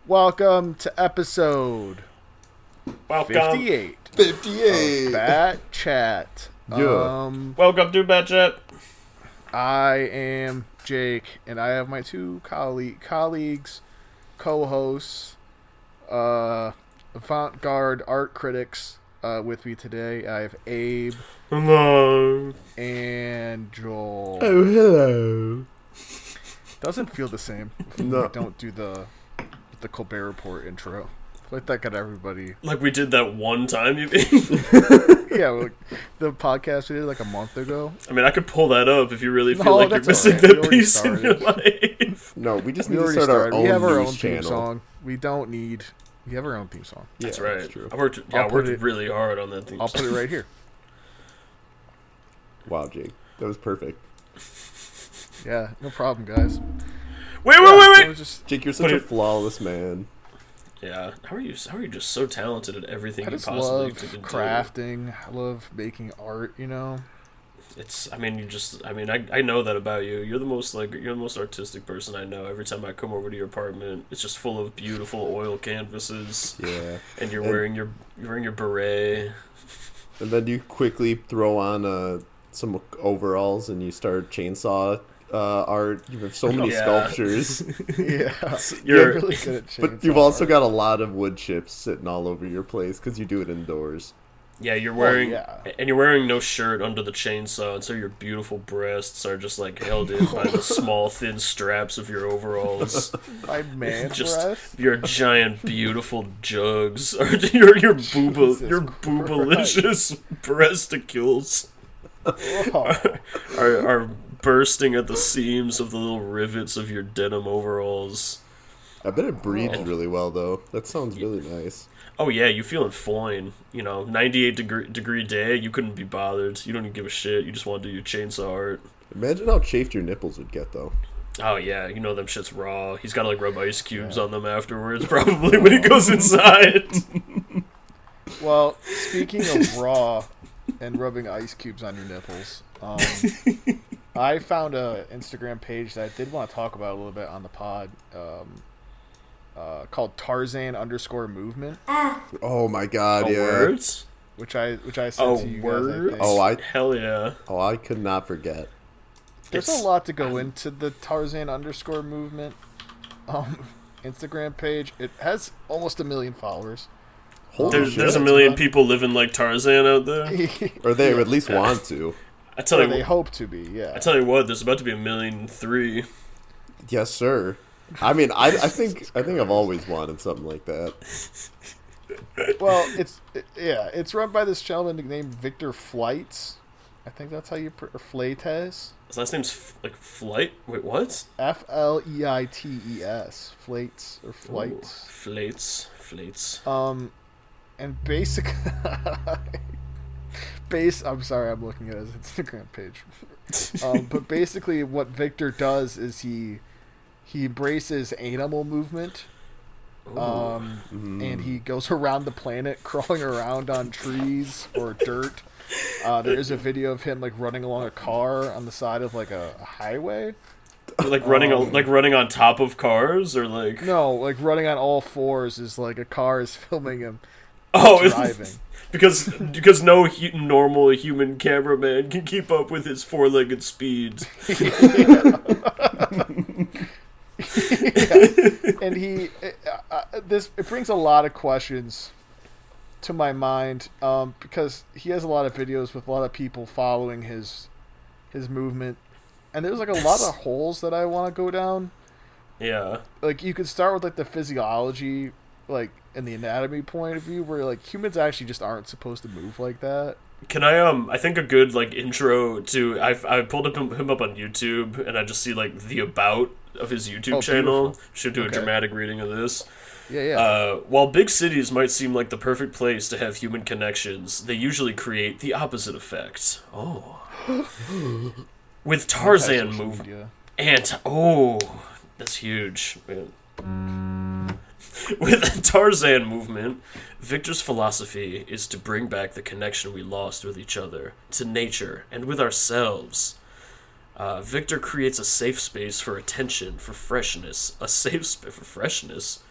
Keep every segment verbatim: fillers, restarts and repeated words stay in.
Welcome to episode Welcome. fifty-eight. fifty-eight. Of Bat Chat. Yeah. Um, Welcome to Bat Chat. I am Jake, and I have my two colleague, colleagues, co-hosts, uh, avant-garde art critics uh, with me today. I have Abe. Hello. And Joel. Oh, hello. Doesn't feel the same if No. we don't do the the Colbert Report intro. I feel like that got everybody. Like we did that one time, you mean? Yeah, like the podcast we did like a month ago. I mean, I could pull that up if you really feel No, like you're that's missing alright. We that already piece in your life. No, we just We need to already start our started. own We have our news own theme channel. song. We don't need. We have our own theme song. Yeah, That's right. That's true. I worked. Yeah, I'll I put worked it- really hard on that theme. I'll put it right here. Wow, Jake, that was perfect. Yeah, no problem, guys. Wait, wait, Yeah, wait, it wait. was just, Jake, you're such Put a it- flawless man. Yeah. How are you? How are you just so talented at everything I you just possibly love can do? crafting. I love making art. You know. It's. I mean, you just. I mean, I. I know that about you. You're the most like. You're the most artistic person I know. Every time I come over to your apartment, it's just full of beautiful oil canvases, Yeah. and you're And- wearing your. You're wearing your beret. And then you quickly throw on uh, some overalls and you start chainsaw uh, art. You have so many Yeah. sculptures. Yeah. You're- really good at But you've chainsaw also art. got a lot of wood chips sitting all over your place because you do it indoors. Yeah, you're Well, wearing, yeah. and you're wearing no shirt under the chainsaw, and so your beautiful breasts are just like held in by the small, thin straps of your overalls. My man Just breath. your giant, beautiful jugs, or your your booba, Jesus your boobalicious breasticles Oh, are are bursting at the seams of the little rivets of your denim overalls. I bet it breathes Oh. really well, though. That sounds really nice. Oh yeah, you feeling fine. You know, ninety-eight degree degree day. You couldn't be bothered. You don't even give a shit. You just want to do your chainsaw art. Imagine how chafed your nipples would get, though. Oh yeah, you know them shit's raw. He's got to like rub ice cubes on them afterwards, probably when he goes inside. well, speaking of raw and rubbing ice cubes on your nipples, um, I found a Instagram page that I did want to talk about a little bit on the pod, um, uh, called Tarzan underscore movement, Oh my god, Oh, yeah. words? which I which I sent Oh, to you words? guys. I think. Oh, I Hell yeah. oh I could not forget. There's It's- a lot to go into the Tarzan underscore movement um, Instagram page. It has almost a million followers. Holy There's, shit. there's a million people living like Tarzan out there. Or they at least want to. I tell Or you, they what, hope to be, yeah. I tell you what, there's about to be a million three. Yes, sir. I mean, I, I think I think I've always wanted something like that. Well, it's it, yeah, it's run by this gentleman named Victor Flights. I think that's how you pr- or Fleites. His last name's F- like Flight. Wait, what? F L E I T E S. Flights or Flights. Ooh, Flates, Flates. Um, and basic. Base. I'm sorry, I'm looking at his Instagram page. Um, but basically, what Victor does is he he embraces animal movement. Um, and he goes around the planet crawling around on trees or dirt. Uh, there is a video of him like running along a car on the side of like a, a highway. Like running, um, like running on top of cars, or like No, like running on all fours is like a car is filming him oh, driving. because because no hu- normal human cameraman can keep up with his four-legged speed. And he uh, uh, this it brings a lot of questions to my mind um, because he has a lot of videos with a lot of people following his his movement, and there's like a lot of holes that I want to go down. Yeah. Like you could start with like the physiology, like in the anatomy point of view, where like humans actually just aren't supposed to move like that. Can I um? I think a good like intro to I I pulled up him, him up on YouTube and I just see like the about of his YouTube Oh, channel. beautiful. Should do a Okay. dramatic reading of this. Yeah, yeah. Uh, while big cities might seem like the perfect place to have human connections, they usually create the opposite effect. Oh. With Tarzan Social move media. and oh, that's huge. Man. With the Tarzan movement, Victor's philosophy is to bring back the connection we lost with each other, to nature, and with ourselves. Uh, Victor creates a safe space for attention, for freshness. A safe space for freshness?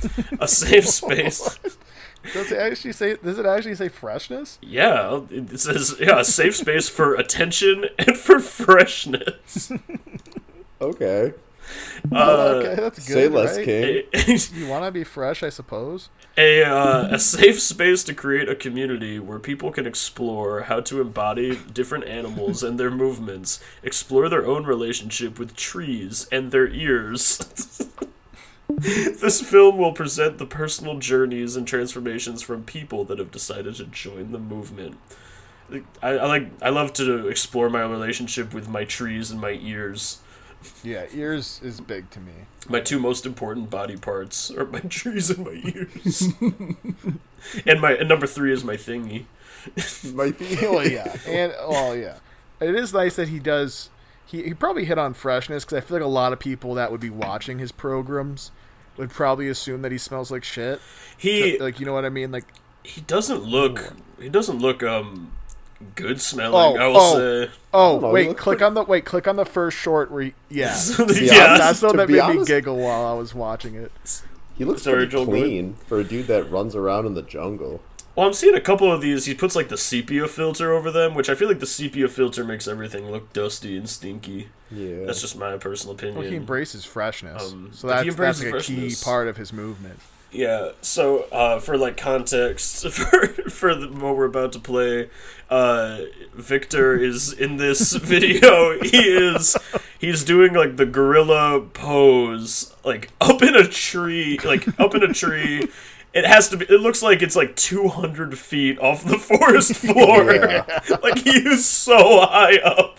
A safe space. Does it actually say? Does it actually say freshness? Yeah, it says yeah, a safe space for attention and for freshness. Okay. Uh, okay, that's good. Say less, right? King. A, You want to be fresh, I suppose. a, uh, a safe space to create a community where people can explore how to embody different animals and their movements, explore their own relationship with trees and their ears. This film will present the personal journeys and transformations from people that have decided to join the movement. I, I like. I love to explore my relationship with my trees and my ears. Yeah, ears is big to me. My two most important body parts are my trees and my ears. and my and number three is my thingy. Might be. Oh yeah, and oh yeah, it is nice that he does. He he probably hit on freshness because I feel like a lot of people that would be watching his programs would probably assume that he smells like shit. He So, like, you know what I mean? Like, he doesn't look. He doesn't look um good smelling. Oh, I will oh. say. oh No, he wait, looks click like- on the wait, click on the first short where he, yeah, yeah. that's the one To that be made honest- me giggle while I was watching it. He looks Sorry, pretty Joel, go clean for a dude that runs around in the jungle. Well, I'm seeing a couple of these. He puts like the sepia filter over them, which I feel like the sepia filter makes everything look dusty and stinky. Yeah. That's just my personal opinion. Well, he embraces freshness, Um, so but he that's, that's embraces like a key freshness. part of his movement. Yeah, so uh, for like context, for for the, what we're about to play, uh, Victor is in this video. He is he's doing like the gorilla pose, like up in a tree, like up in a tree. It has to be. It looks like it's like two hundred feet off the forest floor. Yeah. Like he is so high up.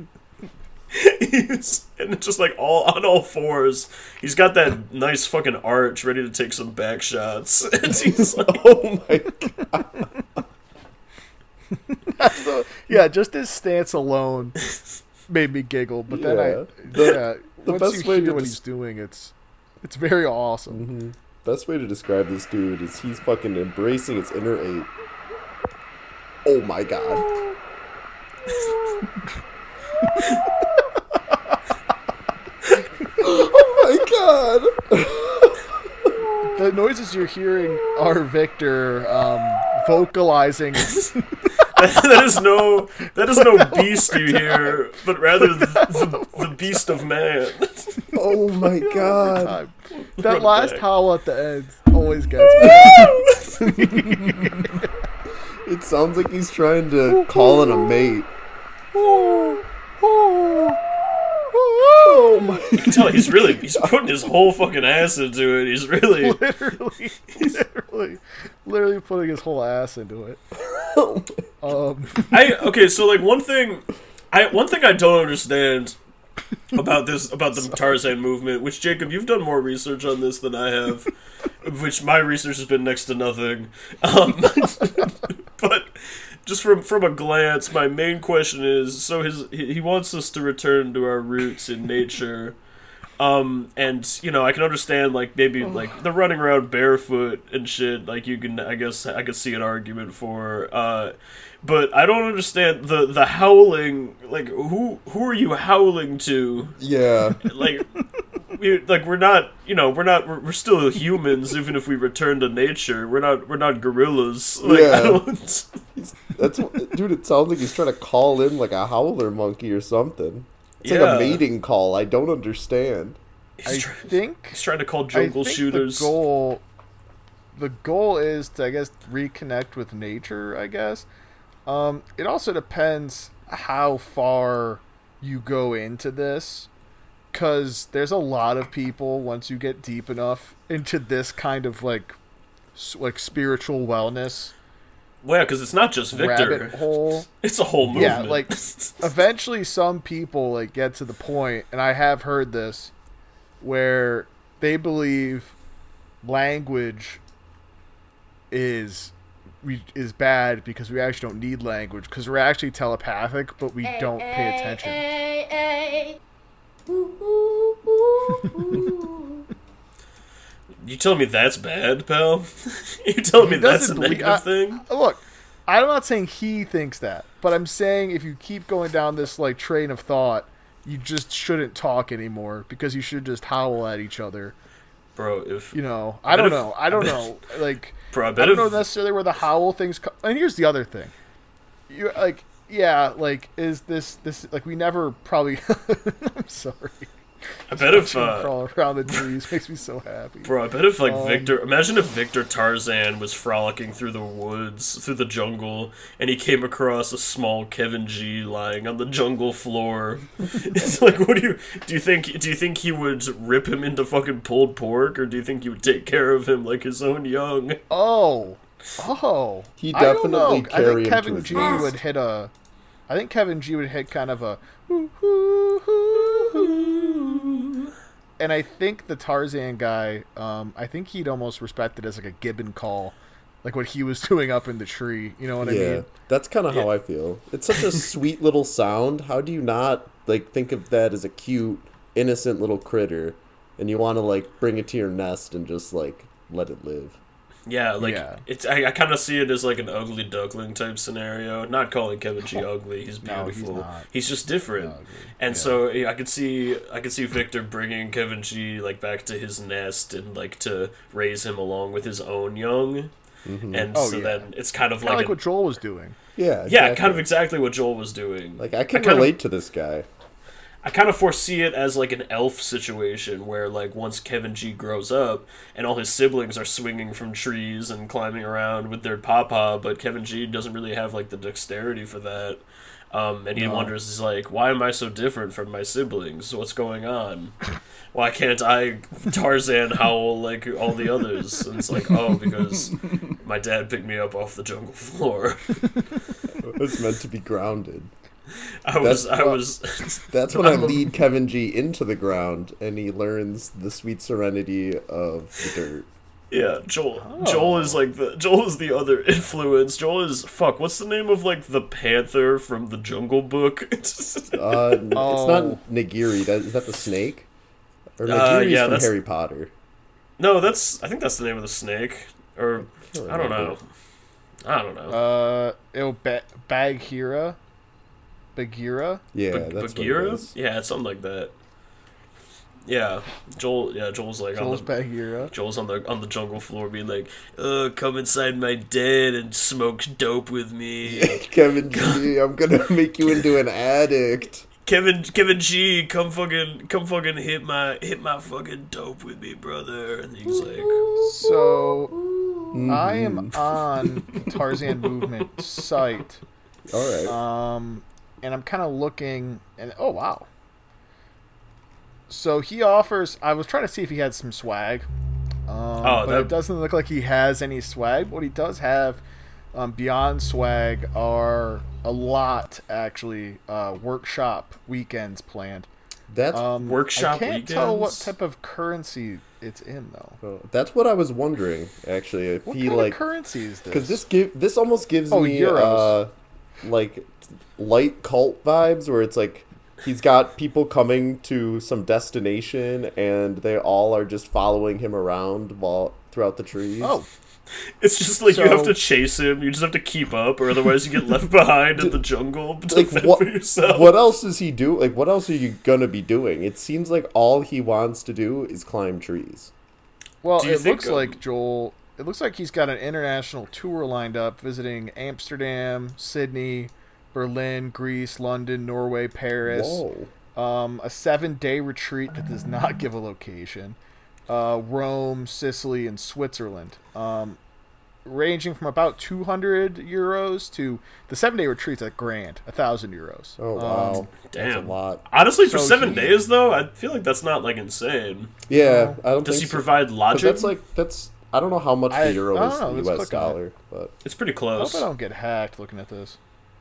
He's and just like all on all fours. He's got that nice fucking arch, ready to take some back shots. And he's like, Oh my god. So, yeah, just his stance alone made me giggle. But then I, Yeah. The- yeah, the once best you way hear to what des- he's doing, it's it's very awesome. Mm-hmm. Best way to describe this dude is he's fucking embracing its inner ape. Oh my god. Oh my god. The noises you're hearing are Victor um, vocalizing. that is no that is no beast you hear, but rather the, the, the beast of man. Oh my god. Time. Run That it last back. howl at the end always gets me. It sounds like he's trying to call in a mate. Oh my You can tell he's really he's putting his whole fucking ass into it. He's really literally, literally, literally putting his whole ass into it. Um, I okay, so like one thing I one thing I don't understand about this about the Tarzan movement, which Jacob, you've done more research on this than I have, which my research has been next to nothing. Um, but just from from a glance, my main question is: so his he he wants us to return to our roots in nature. Um, and, you know, I can understand, like, maybe, like, the running around barefoot and shit, like, you can, I guess, I could see an argument for, uh, but I don't understand the, the howling, like, who, who are you howling to? Yeah. Like, we, like, we're not, you know, we're not, we're, we're still humans, even if we return to nature, we're not, we're not gorillas, like, Yeah. I don't, That's what, dude, it sounds like he's trying to call in like a howler monkey or something. It's Yeah. like a mating call. I don't understand. I he's, try, think he's trying to call I jungle think shooters. The goal, the goal is to, I guess, reconnect with nature. I guess. Um, it also depends how far you go into this, because there's a lot of people once you get deep enough into this kind of like, s- like spiritual wellness Well, yeah, because it's not just Victor. rabbit hole. It's a whole movement. Yeah, like eventually some people like get to the point, and I have heard this, where they believe language is we is bad because we actually don't need language because we're actually telepathic, but we don't pay attention. Ay, ay. Ooh, ooh, ooh, ooh. You telling me that's bad, pal? You telling me He that's a doesn't believe- negative I- thing? Look, I'm not saying he thinks that, but I'm saying if you keep going down this like train of thought, you just shouldn't talk anymore because you should just howl at each other Bro, if You know, I don't if- know. I don't know. Like, bro, I I bet don't know if necessarily where the howl things come. And here's the other thing. You like, yeah, like, is this this like we never probably? I'm sorry. I bet if Watching him uh, crawl around the trees makes me so happy. bro, I bet if like Um, Victor, imagine if Victor Tarzan was frolicking through the woods, through the jungle, and he came across a small Kevin G lying on the jungle floor. It's like, what do you do? You think do you think he would rip him into fucking pulled pork, or do you think he would take care of him like his own young? Oh, oh. He I don't definitely know. I carry him think to Kevin his G nest. would hit a. I think Kevin G would hit kind of a. "Hoo, hoo, hoo, hoo." And I think the Tarzan guy, um, I think he'd almost respect it as like a gibbon call, like what he was doing up in the tree. You know what I Yeah, mean? that's kind of how Yeah. I feel. It's such a sweet little sound. How do you not like think of that as a cute, innocent little critter, and you want to like bring it to your nest and just like let it live? Yeah, like Yeah. it's. I, I kind of see it as like an ugly duckling type scenario. Not calling Kevin G ugly. He's No, he's beautiful. not. He's just different. Not ugly. And Yeah. so yeah, I could see I could see Victor bringing Kevin G like back to his nest and like to raise him along with his own young. And Oh, so yeah. then it's kind of Kind of like, like an- what Joel was doing. Yeah, yeah, exactly. kind of exactly what Joel was doing. Like I can kind of- relate to this guy. I kind of foresee it as like an elf situation where like once Kevin G grows up and all his siblings are swinging from trees and climbing around with their papa, but Kevin G doesn't really have like the dexterity for that. Um, and he No. wonders, he's like, why am I so different from my siblings? What's going on? Why can't I Tarzan howl like all the others? And it's like, oh, because my dad picked me up off the jungle floor. It's meant to be grounded. I was, That's- I was. That's when I I'm a- lead Kevin G into the ground, and he learns the sweet serenity of the dirt. Yeah, Joel. Joel is like the Joel is the other influence. Joel is fuck. What's the name of like the panther from the Jungle Book? Uh, n- Oh. It's not Nagiri. That, is that the snake? Or Uh, Nagiri's yeah, from that's- Harry Potter. No, that's I think that's the name of the snake. Or can't I don't know. remember. I don't know. Uh, oh, ba- Bagheera, Bagheera. Yeah, Ba- that's what it Bagheera? is. Yeah, it's something like that. Yeah, Joel. Yeah, Joel's like Joel's on the Bagheera. Joel's on the on the jungle floor, being like, "Uh, come inside my den and smoke dope with me." Kevin G, I'm gonna make you into an addict. Kevin Kevin G, come fucking come fucking hit my hit my fucking dope with me, brother. And he's like, So I Mm-hmm. am on the Tarzan Movement site, All right. um, and I'm kind of looking, and oh wow. So he offers. I was trying to see if he had some swag, um, Oh, but that- it doesn't look like he has any swag. What he does have, um, beyond swag, are a lot actually uh, workshop weekends planned. That's Um, Workshop I can't tell what weekends? type of currency it's in though. oh, that's what I was wondering. Actually, if What he kind like of currency is this? because this give this almost gives Oh, me euros. uh like light cult vibes where it's like he's got people coming to some destination and they all are just following him around while throughout the trees. Oh, it's just like you have So- to chase him. You just have to keep up, or otherwise you get left behind in the jungle to like fend what? for yourself. What else is he do? Like what else are you gonna be doing? It seems like all he wants to do is climb trees. well, Do you it think, looks um, like Joel. It looks like he's got an international tour lined up, visiting Amsterdam, Sydney, Berlin, Greece, London, Norway, Paris. Whoa. Um, a seven-day retreat that does not give a location. Uh, Rome, Sicily, and Switzerland. Um, ranging from about two hundred euros to the seven-day retreat's a grand, a thousand euros. Oh Um, wow. That's a Damn. lot. Honestly, for So seven he- days though, I feel like that's not like insane. Yeah, I don't Does think he so. provide 'Cause lodging? that's like that's I don't know how much I- the euro I is don't know, to let's U S click on it. dollar, but It's pretty I close. hope I don't get hacked looking at this.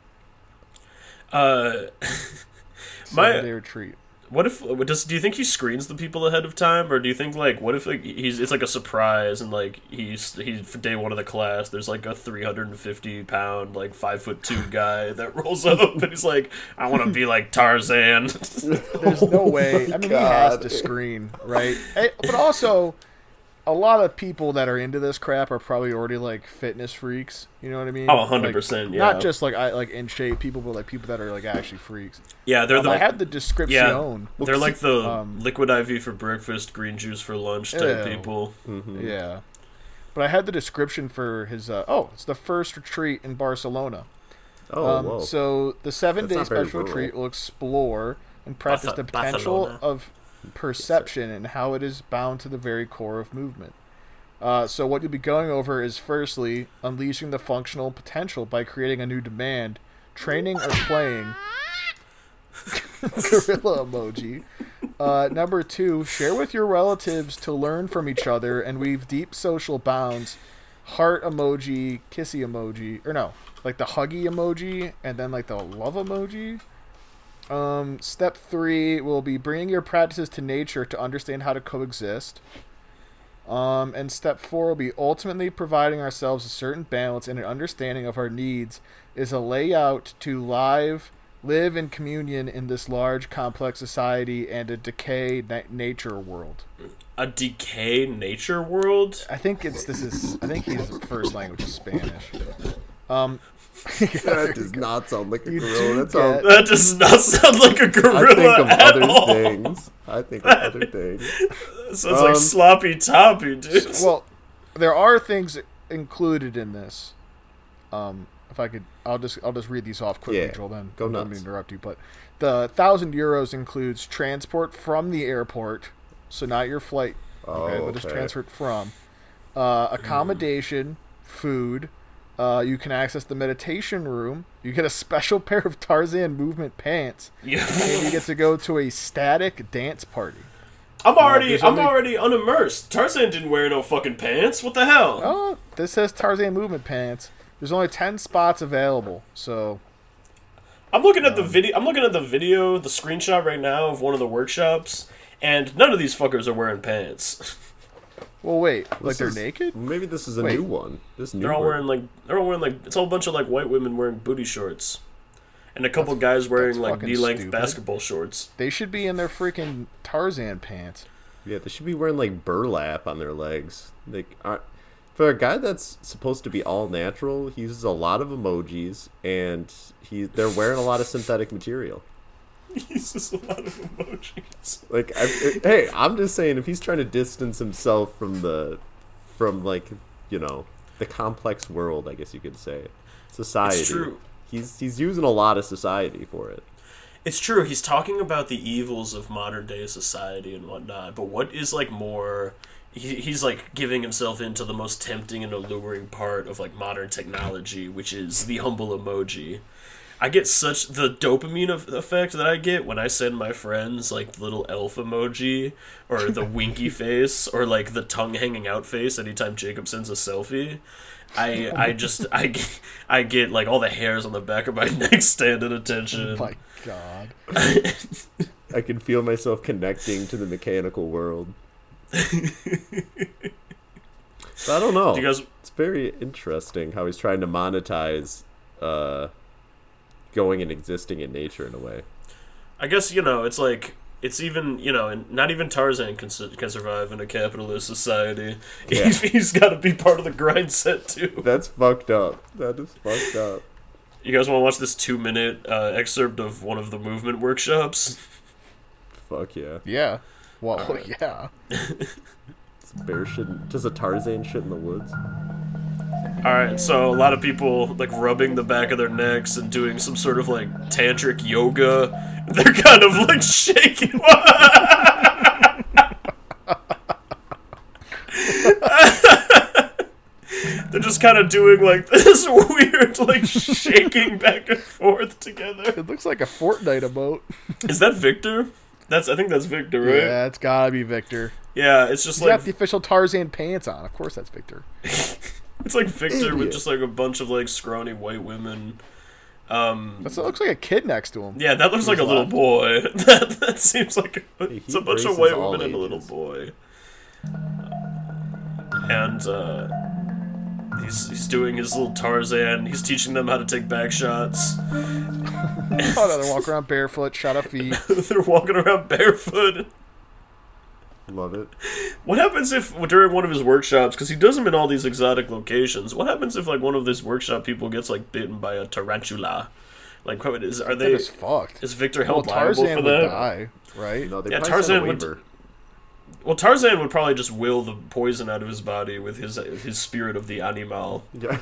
Uh, Seven-day my retreat. what if what does do you think he screens the people ahead of time, or do you think like what if like he's it's like a surprise and like he's he's for day one of the class there's like a three hundred and fifty pound like five foot two guy that rolls up and he's like, I want to be like Tarzan. There's no way. I mean, he has God. to screen, right? Eh, But also, a lot of people that are into this crap are probably already like fitness freaks. You know what I mean? Oh, one hundred Like, percent, yeah. Not just like I like in shape people, but like people that are like actually freaks. Yeah, they're Um, the I had the description. yeah, they're like the Um, liquid I V for breakfast, green juice for lunch type Ew. people. Mm-hmm. Yeah. But I had the description for his. Uh, oh, it's the first retreat in Barcelona. Oh, um, whoa. So the seven-day That's not very special rural. retreat will explore and practice Barca- the potential Barcelona. of perception and how it is bound to the very core of movement. Uh, so what you'll be going over is firstly unleashing the functional potential by creating a new demand, training or playing. Gorilla emoji. Uh, number two, share with your relatives to learn from each other and weave deep social bonds. Heart emoji, kissy emoji, or no, like the huggy emoji, and then like the love emoji. Um, step three will be bringing your practices to nature to understand how to coexist. Um, and step four will be ultimately providing ourselves a certain balance and an understanding of our needs is a layout to live, live in communion in this large, complex society and a decay na- nature world. A decay nature world? I think it's this is. I think his first language is Spanish. Um, That does not sound like a You gorilla. do That sounds. get- That does not sound like a I gorilla think of at other all. things. I think of other things. It sounds Um, like sloppy toppy, dude. well, there are things included in this. Um, if I could, I'll just I'll just read these off quickly, Yeah, Joel. Then go I don't mean nuts. to interrupt you, but the thousand euros includes transport from the airport, so not your flight. Okay, Oh, but just okay. transferred from. Uh, accommodation, food. Uh, you can access the meditation room. You get a special pair of Tarzan movement pants, Yeah. and you get to go to a static dance party. I'm already, there's I'm only- already unimmersed. Tarzan didn't wear no fucking pants. What the hell? Oh, this says Tarzan movement pants. There's only ten spots available, so I'm looking at the Um, video. I'm looking at the video, the screenshot right now of one of the workshops, and none of these fuckers are wearing pants. well, wait, like This they're is- naked? Maybe this is a Wait. new one. This new They're all one. wearing like, they're all wearing like, it's all a bunch of like white women wearing booty shorts, and a couple guys wearing that's like fucking knee-length stupid. basketball shorts. They should be in their freaking Tarzan pants. Yeah, they should be wearing like burlap on their legs. Like, uh, for a guy that's supposed to be all natural, he uses a lot of emojis, and he they're wearing a lot of synthetic material. He uses a lot of emojis. Like, I, it- hey, I'm just saying, if he's trying to distance himself from the, from like, you know, the complex world, I guess you could say, society. It's true. He's he's using a lot of society for it. It's true. He's talking about the evils of modern day society and whatnot, but what is like more? He, he's like giving himself into the most tempting and alluring part of like modern technology, which is the humble emoji. I get such the dopamine of, effect that I get when I send my friends like the little elf emoji or the winky face or like the tongue hanging out face anytime Jacob sends a selfie. I I just I, get- I get like all the hairs on the back of my neck stand at attention. Oh my god. I can feel myself connecting to the mechanical world. So I don't know. Do you guys? It's very interesting how he's trying to monetize uh, going and existing in nature in a way. I guess you know it's like it's even you know, and not even Tarzan can su- can survive in a capitalist society. Yeah. He's, he's got to be part of the grind set too. That's fucked up. That is fucked up. You guys want to watch this two minute uh, excerpt of one of the movement workshops? Fuck yeah. Yeah. Well, yeah. It's a bear shit. Does a Tarzan shit in the woods? All right, so a lot of people like rubbing the back of their necks and doing some sort of like tantric yoga. They're kind of like shaking. They're just kind of doing like this weird like shaking back and forth together. It looks like a Fortnite emote. Is that Victor? That's I think that's Victor, right? Yeah, it's gotta be Victor. Yeah, it's just He's like got the official Tarzan pants on. Of course, that's Victor. it's like Victor with Idiot. just like a bunch of like scrawny white women. Um, That's, it looks like a kid next to him. yeah, that looks like a Who's little left? boy. that that seems like a, Hey, it's he a bunch of embraces white all women and a little ages. boy. And uh, he's he's doing his little Tarzan. He's teaching them how to take back shots. Oh, no, they walk around barefoot, shot of feet. They're walking around barefoot. Love it. What happens if during one of his workshops, because he does them in all these exotic locations, what happens if like one of these workshop people gets like bitten by a tarantula? Like, what is are That they? is fucked. Is Victor Well, held liable Tarzan for would that? die, right? No, they Yeah, probably sent a Tarzan would- waiver. Well, Tarzan would probably just will the poison out of his body with his his spirit of the animal. Yeah.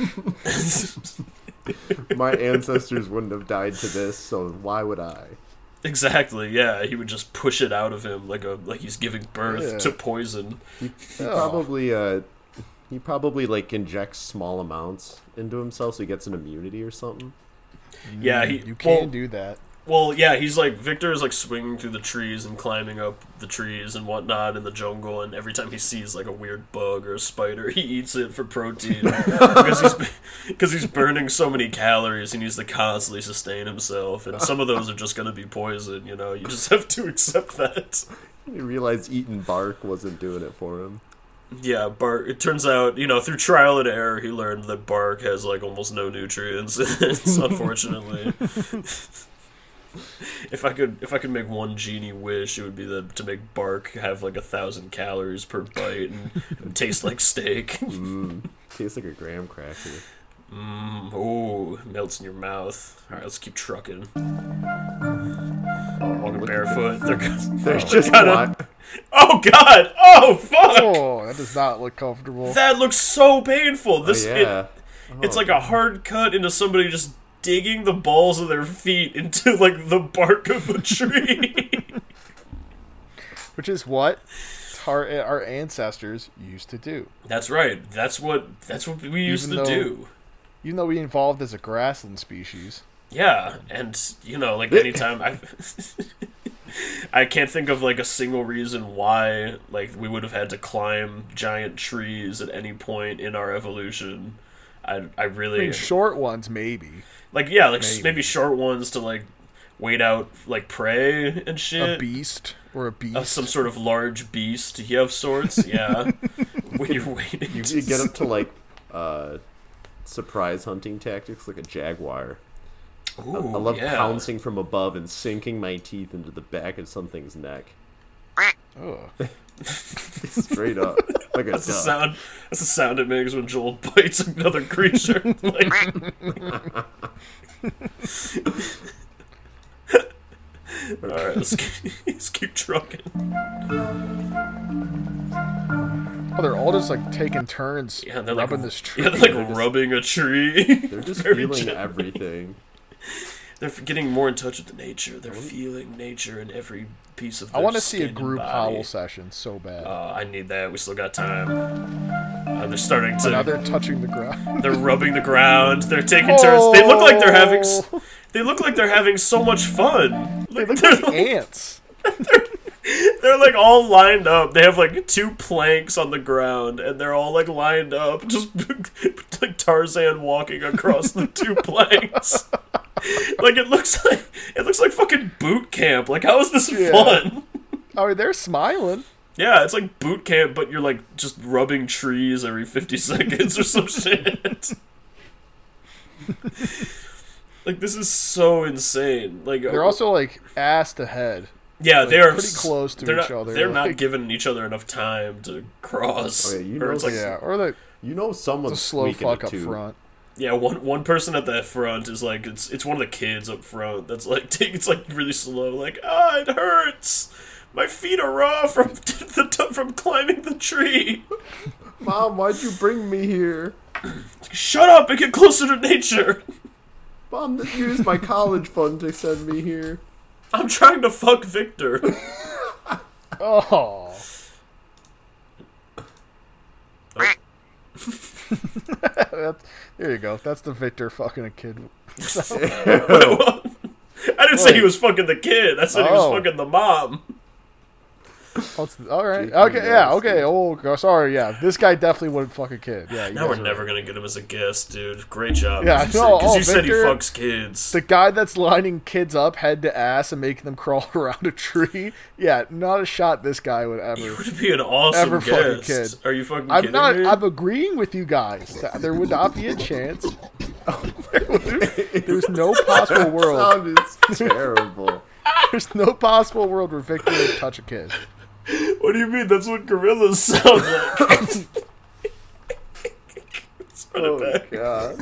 My ancestors wouldn't have died to this, so why would I? Exactly. Yeah, he would just push it out of him like a like he's giving birth Yeah. to poison. He, he Oh. probably uh he probably like injects small amounts into himself so he gets an immunity or something. Yeah, he You can well, do that. Well, yeah, he's like Victor is like swinging through the trees and climbing up the trees and whatnot in the jungle, and every time he sees like a weird bug or a spider, he eats it for protein because he's because he's burning so many calories. He needs to constantly sustain himself, and some of those are just gonna be poison. You know, you just have to accept that. He realized eating bark wasn't doing it for him. Yeah, bark. It turns out, you know, through trial and error, he learned that bark has like almost no nutrients. Unfortunately. If I could, if I could make one genie wish, it would be that to make bark have like a thousand calories per bite and, and taste like steak. Mm, tastes like a graham cracker. Mmm. Ooh, melts in your mouth. All right, let's keep trucking. Walking look at barefoot. They're There's just gotta- lot. Oh God! Oh fuck! Oh, that does not look comfortable. That looks so painful. This oh, it, yeah. It's Oh. like a hard cut into somebody just digging the balls of their feet into like the bark of a tree. Which is what our, our ancestors used to do. That's right. That's what that's what we used Even to though- do. Even though we evolved as a grassland species. Yeah, and you know, like anytime I I can't think of like a single reason why like we would have had to climb giant trees at any point in our evolution. I I I really mean, short ones, maybe. like yeah, like maybe. maybe. maybe short ones to like wait out like prey and A shit. beast or a beast. Uh, some sort of large beast yeah, of sorts, yeah. When you're waiting, You, to you get up to like uh, surprise hunting tactics like a jaguar. Ooh, I love yeah. pouncing from above and sinking my teeth into the back of something's neck. Ugh. Straight up. Like a That's the duck. sound. That's the sound it makes when Joel bites another creature. Like, all right, let's keep, let's keep trucking. Oh, they're all just like taking turns Yeah, they're rubbing like this tree. yeah, they're like rubbing a tree. They're just Very feeling gently. everything. They're getting more in touch with the nature. They're feeling nature in every piece of. I Their want to see a skin and group body. howl session so bad. Uh, I need that. We still got time. Uh, they're starting to. now they're touching the ground. They're rubbing the ground. They're taking turns. They look like they're having. s- Oh. They look like they're having so much fun. They Like, look they're, like ants. they're like all lined up. They have like two planks on the ground, and they're all like lined up, just like Tarzan walking across the two planks. Like it looks like it looks like fucking boot camp. Like how is this Yeah. fun? I mean, they're smiling. Yeah, it's like boot camp, but you're like just rubbing trees every fifty seconds or some shit. Like this is so insane. Like They're also like ass to head. yeah, like, they're pretty s- close to they're each not, other, They're not like- giving each other enough time to cross. Oh, yeah, you Or know it's like yeah, or the You know someone's it's a slow squeaking fuck it up too. front. yeah, one one person at the front is like it's it's one of the kids up front that's like take it's like really slow, like ah it hurts. My feet are raw from the from climbing the tree. Mom, why'd you bring me here? Shut up and get closer to nature. Mom, this used my college fund to send me here. I'm trying to fuck Victor. Oh. That's, there you go. That's the Victor fucking a kid. I didn't say he Wait. was fucking the kid. I said he Oh. was fucking the mom. Oh, it's- all right. Jake Okay. and Yeah. Dad, Okay. Oh, go- sorry. Yeah. This guy definitely wouldn't fuck a kid. Yeah. you Now we're guys are never right. gonna get him as a guest, dude. Great job. Yeah, Because you, no, said, 'cause oh, you said he Victor- fucks kids. The guy that's lining kids up head to ass and making them crawl around a tree. Yeah. Not a shot this guy would You ever. would be an awesome Ever fucking guest. kid. Are you fucking I'm kidding not. me? I'm agreeing with you guys. Th- There would not be a chance. There would- There's no possible world. Sound is terrible. There's no possible world where Victor would touch a kid. What do you mean? That's what gorillas sound like. Let's run Oh it back. god.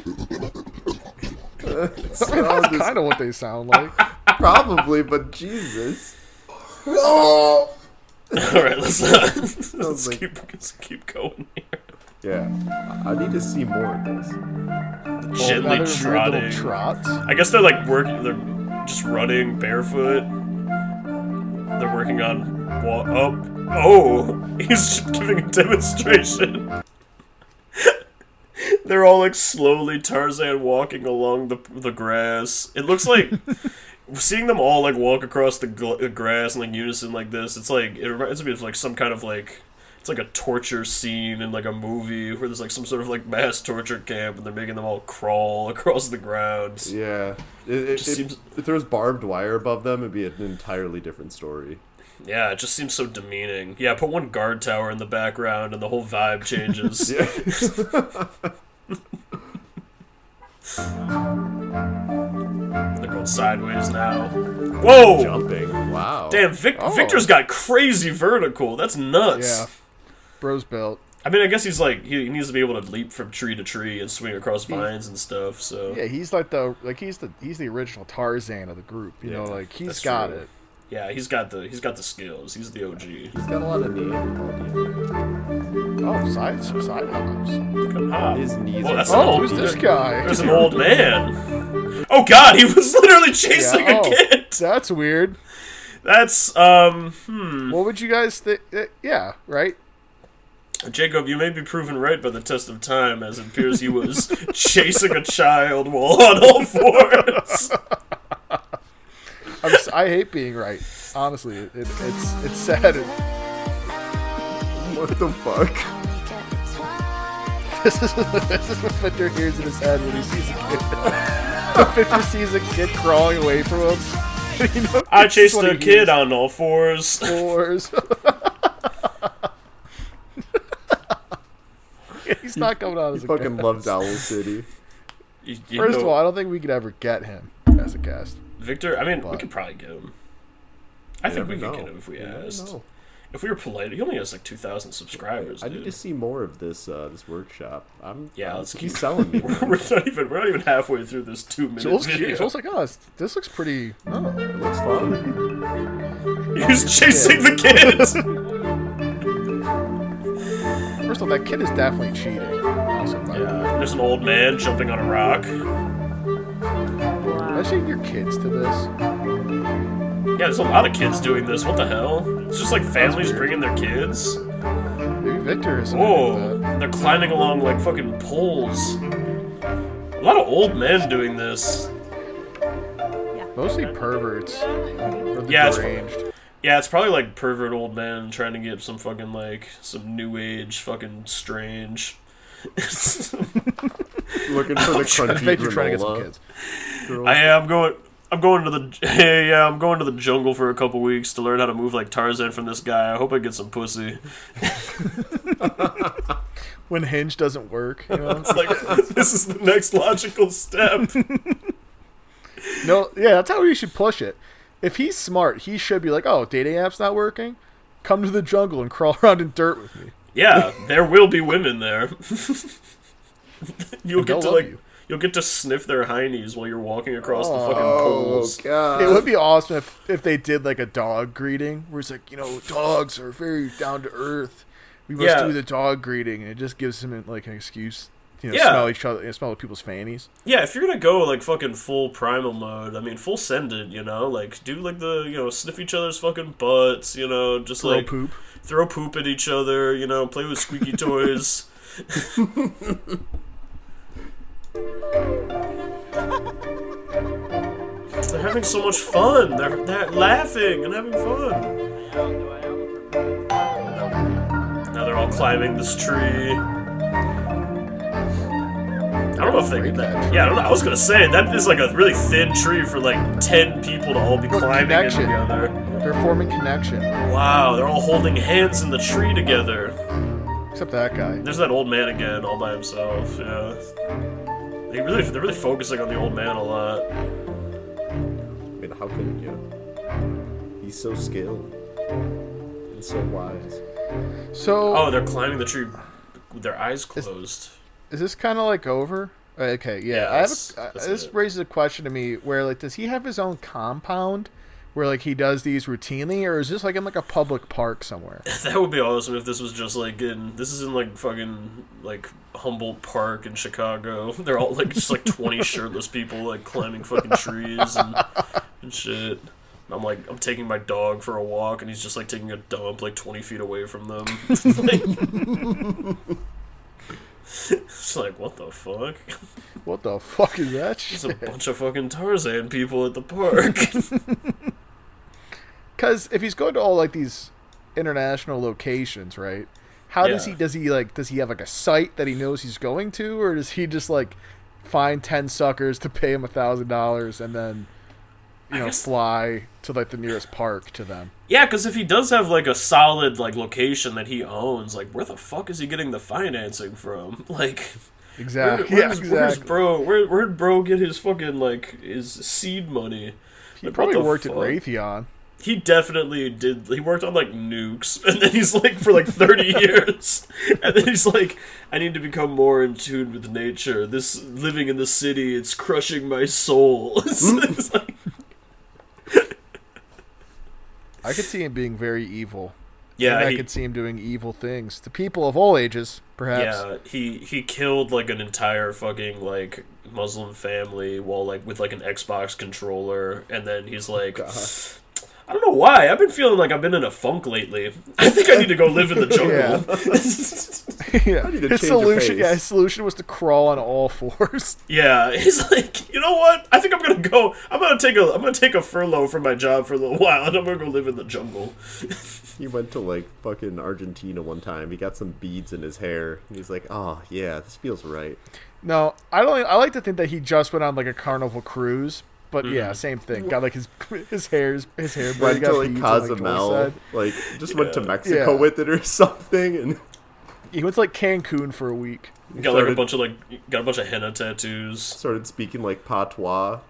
I mean, that's kind of what they sound like. Probably, but Jesus. All right, let's uh, let's like- keep let's keep going here. Yeah. I need to see more of this. Gently Another weird trotting. little trots. I guess they're like working. They're just running barefoot. They're working on wa- up. Oh, he's just giving a demonstration. They're all like slowly Tarzan walking along the the grass. It looks like seeing them all like walk across the gl- grass in like unison like this. It's like it reminds me of like some kind of like it's like a torture scene in like a movie where there's like some sort of like mass torture camp and they're making them all crawl across the ground. Yeah. It, it, Just it- seems- if there was barbed wire above them, it'd be an entirely different story. Yeah, it just seems so demeaning. Yeah, put one guard tower in the background and the whole vibe changes. Yeah. They're going sideways now. Whoa! Jumping. Wow. Damn, Vic- Oh. Victor's got crazy vertical. That's nuts. Yeah. Bro's built. I mean, I guess he's like he, he needs to be able to leap from tree to tree and swing across vines and stuff. So Yeah, he's like the like he's the he's the original Tarzan of the group. You know, Yeah, like he's that's got true. it. yeah, he's got the he's got the skills. He's the O G. He's got a lot of Neanderthal Oh, side side hops. Come on. His knees Oh, are that's an Oh, old. who's this guy? There's an old man. Oh God, he was literally chasing Yeah, a oh, kid. That's weird. That's um. Hmm. What would you guys think? Yeah, right. Jacob, you may be proven right by the test of time, as it appears he was chasing a child while on all fours. I'm, s- I hate being right. Honestly, it, it, it's it's sad. What the fuck? This is this is what Victor hears in his head when he sees a kid. Victor sees a kid crawling away from him. You know, I it's chased what a he kid hears. on all fours. Fours. He's not coming out as He a fucking guest. loves Owl City. You- you First know, of all, I don't think we could ever get him as a guest. Victor. I mean, we But- could probably get him. I You think we never could know. get him if we You never asked. know. If we were polite, he only has like two thousand subscribers. I Dude. need to see more of this uh, this workop. I'm Yeah, I'm- let's he's keep- selling me. we're man. not even we're not even halfway through this two minute Joel's video. cute. Joel's like, oh, this, this looks pretty. Oh. It looks fun. He's chasing the kids. First of all, that kid is definitely cheating. Also, by the way. Yeah, there's an old man jumping on a rock. Imagine your kids to this. Yeah, there's a lot of kids doing this. What the hell? It's just like families weird. bringing their kids. Maybe Victor is. Whoa, they're climbing along like fucking poles. A lot of old men doing this. Mostly perverts. Or the Yeah, it's- deranged. Yeah, it's probably like pervert old men trying to get some fucking like some new age fucking strange. Looking for the crunchy Victor trying to get some granola. kids. Girls. I am going. I'm going to the. Hey, yeah, I'm going to the jungle for a couple weeks to learn how to move like Tarzan from this guy. I hope I get some pussy. When Hinge doesn't work, you know. It's like this is the next logical step. No, yeah, that's how you should push it. If he's smart, he should be like, "Oh, dating app's not working. Come to the jungle and crawl around in dirt with me. Yeah, there will be women there. You'll And they'll get to love like. you. You'll get to sniff their heinies while you're walking across the fucking Oh poles. god. It would be awesome if, if they did like a dog greeting, where it's like, you know, dogs are very down to earth. We must Yeah. do the dog greeting, and it just gives them like an excuse, you know, Yeah. smell each other, you know, smell people's fannies. Yeah, if you're gonna go like fucking full primal mode, I mean, full send it, you know, like do like the you know sniff each other's fucking butts, you know, just Throw like poop. throw poop at each other, you know, play with squeaky toys. They're having so much fun. They're they're laughing and having fun. Now they're all climbing this tree. I don't know if they Break that that. tree. Yeah, I don't know. I was gonna say that is like a really thin tree for like ten people to all be Look, climbing in connection. together. They're forming connection. Wow, they're all holding hands in the tree together. Except that guy. There's that old man again, all by himself. Yeah, they really they're really focusing on the old man a lot. I mean, how couldn't you? He's so skilled. and so wise. So, Oh, they're climbing the tree with their eyes closed. is this kind of like over? Okay, yeah. Yeah, I have that's- a, uh, that's this it. raises a question to me where, like, does he have his own compound where, like, he does these routinely, or is this, like, in, like, a public park somewhere? That would be awesome if this was just like in this is in like fucking like Humboldt Park in Chicago. They're all like just like twenty shirtless people like climbing fucking trees and and shit. And I'm like I'm taking my dog for a walk and he's just like taking a dump like twenty feet away from them. Like, it's like what the fuck? What the fuck is that There's a shit? bunch of fucking Tarzan people at the park. Because if he's going to all, like, these international locations, right? How does Yeah. he, does he, like, does he have, like, a site that he knows he's going to, or does he just, like, find ten suckers to pay him a thousand dollars and then, you I know, guess- fly to, like, the nearest park to them? Yeah, because if he does have like a solid like location that he owns, like where the fuck is he getting the financing from? Like, Exactly. where, Yeah, where's, where's exactly. bro? Where where'd bro get his fucking like his seed money? He Like, probably what the worked fuck? at Raytheon. He definitely did. He worked on like nukes, and then he's like for like thirty years, and then he's like, I need to become more in tune with nature. This living in the city, it's crushing my soul. It's, it's like, I could see him being very evil. yeah, and I he, could see him doing evil things to people of all ages, perhaps. yeah, he he killed like an entire fucking like Muslim family while like with like an Xbox controller, and then he's like, I don't know why. I've been feeling like I've been in a funk lately. I think I need to go live in the jungle. yeah. I need to His change of solution, pace. yeah, his solution was to crawl on all fours. Yeah, he's like, you know what? I think I'm gonna go. I'm gonna take a. I'm gonna take a furlough from my job for a little while, and I'm gonna go live in the jungle. He went to like fucking Argentina one time. He got some beads in his hair. And he's like, oh yeah, this feels right. No, I don't. I like to think that he just went on like a carnival cruise, but yeah, same thing. Got like his his hairs, his hair braided, Went to got like beads on, like, Cozumel, Joyce like just went to Yeah. Mexico Yeah. with it or something, and said. He went to like Cancun for a week. Got like a started- bunch of like got a bunch of henna tattoos. started speaking like patois.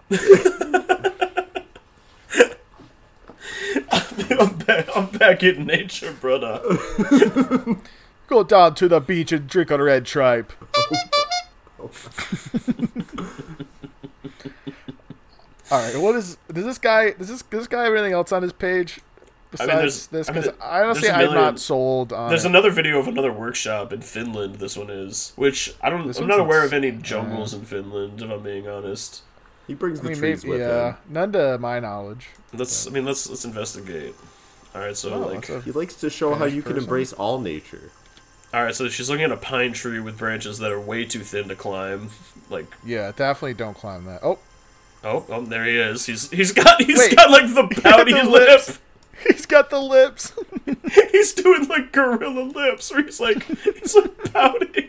I'm back. I'm back in nature, brother. Go down to the beach and drink on red tripe. All right, what is does this guy? Does this does this guy have anything else on his page I besides mean, there's- this? I mean, Because there- I honestly there's a I'm million- not sold on. There's it. another video of another workshop in Finland. This one is, which I don't. This I'm one's not aware ins- of any jungles in Finland. If I'm being honest, He brings I the mean, trees maybe, with yeah, him. none to my knowledge. let's. I mean, let's let's investigate. All right, so Oh, like, that's a- He likes to show how Spanish you can person? embrace all nature. all right, so she's looking at a pine tree with branches that are way too thin to climb. Like, Yeah, definitely don't climb that. Oh, oh, oh, there he is. He's he's got he's Wait. got like the pouty the lip. lips. he's got the lips. He's doing like gorilla lips, where he's like he's like pouting.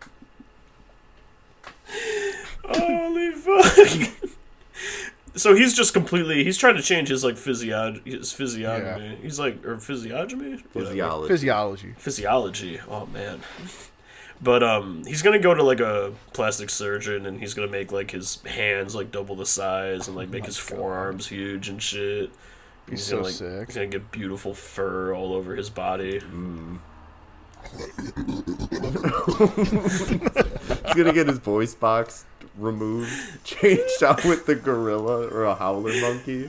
Holy fuck! So he's just completely he's trying to change his like physio his physiognomy. He's like or physiognomy Physiology. Physiology. physiology. Oh man. But um, he's gonna go to like a plastic surgeon, and he's gonna make like his hands like double the size, and like make his forearms huge and shit. He's He's so gonna, like, sick. He's gonna get beautiful fur all over his body. He's gonna get his voice box removed, changed out with the gorilla or a howler monkey.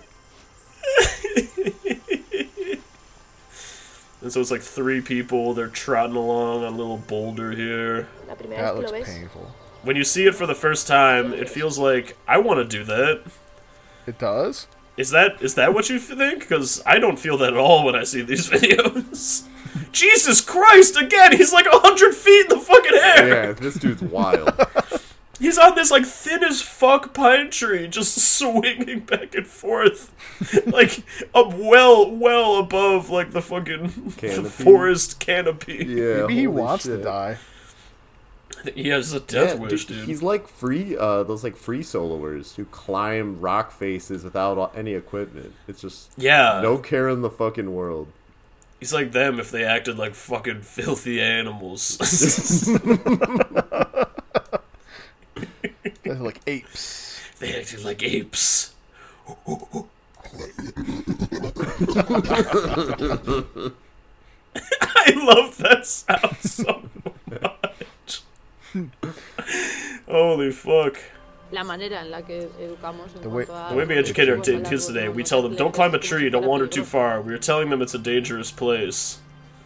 And so it's like three people. They're trotting along on a little boulder here. La primera That vez que looks lo ves, painful. When you see it for the first time, it feels like I want to do that. It does. Is that is that what you think? Because I don't feel that at all when I see these videos. Jesus Christ! Again, he's like a hundred feet in the fucking air. Yeah, this dude's wild. He's on this like thin as fuck pine tree, just swinging back and forth, like up well, well above like the fucking Canopy? forest canopy. Yeah, Maybe he holy wants to shit. die. He has a death Yeah, wish, dude. He's like free, uh, those like free soloers who climb rock faces without all- any equipment. It's just Yeah, no care in the fucking world. he's like them if they acted like fucking filthy animals. They're like apes. They acted like apes. love that sound so much. Holy fuck. La manera en la que educamos en The way- cuanto a- The way we educate our t- kids today, we tell them, don't climb a tree, don't wander too far. We're telling them it's a dangerous place.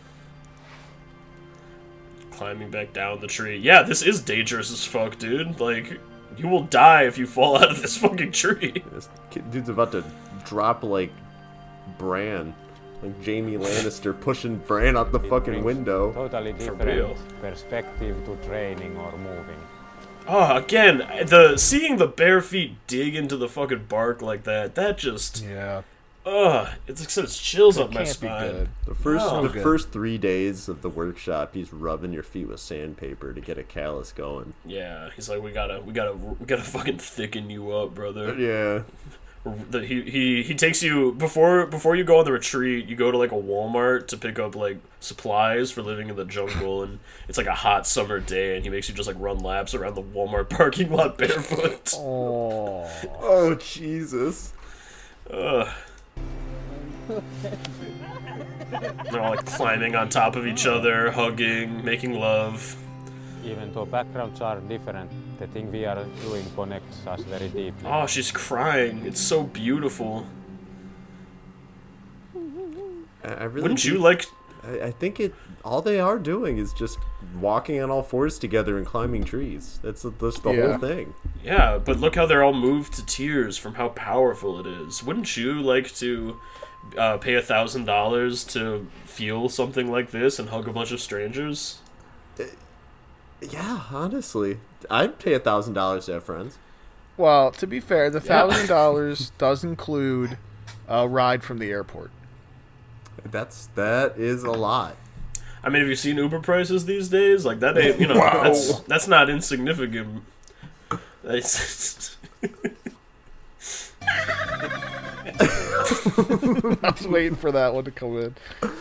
Climbing back down the tree. Yeah, this is dangerous as fuck, dude. Like, you will die if you fall out of this fucking tree. This kid, dude's about to drop like Bran, like Jamie Lannister pushing Bran out the It fucking brings window. Totally For different real. perspective to training or moving. Oh, again, the seeing the bare feet dig into the fucking bark like that, that just, Yeah. ugh, it's like sends chills up my Can't be spine. good. The first Oh, the good. first three days of the workshop, he's rubbing your feet with sandpaper to get a callus going. Yeah, he's like, we gotta, we gotta, we gotta fucking thicken you up, brother. Yeah. The, he, he he takes you before before you go on the retreat. You go to like a Walmart to pick up like supplies for living in the jungle, and it's like a hot summer day, and he makes you just like run laps around the Walmart parking lot barefoot. Oh. Oh Jesus. Ugh. They're all like climbing on top of each other, hugging, making love. Even though backgrounds are different, the thing we are doing connects us very deeply. Oh, she's crying. It's so beautiful. I, I really Wouldn't do- you like? I, I think it. All they are doing is just walking on all fours together and climbing trees. That's that's the Yeah. whole thing. Yeah, but look how they're all moved to tears from how powerful it is. Wouldn't you like to uh, pay a thousand dollars to feel something like this and hug a bunch of strangers? Yeah, honestly, I'd pay a thousand dollars to have friends. Well, to be fair, the Yeah. thousand dollars does include a ride from the airport. That's that is a lot. I mean, have you seen Uber prices these days? Like that ain't, you know, Wow. that's that's not insignificant. That's, I was waiting for that one to come in.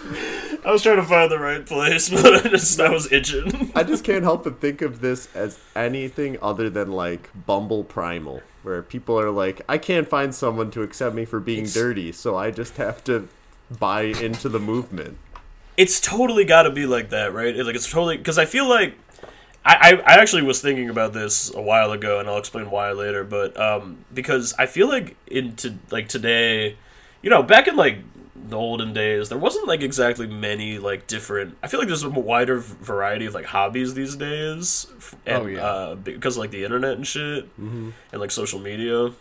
I was trying to find the right place, but I just I was itching. I just can't help but think of this as anything other than like Bumble Primal, where people are like, I can't find someone to accept me for being It's- dirty, so I just have to buy into the movement. It's totally got to be like that, right? It- Like it's totally because I feel like I, I I actually was thinking about this a while ago, and I'll explain why later. But um, because I feel like into like today, you know, back in like the olden days, there wasn't like exactly many like different. I feel like there's a wider variety of like hobbies these days, f- and, Oh, yeah. uh, because of, like the internet and shit, and like social media.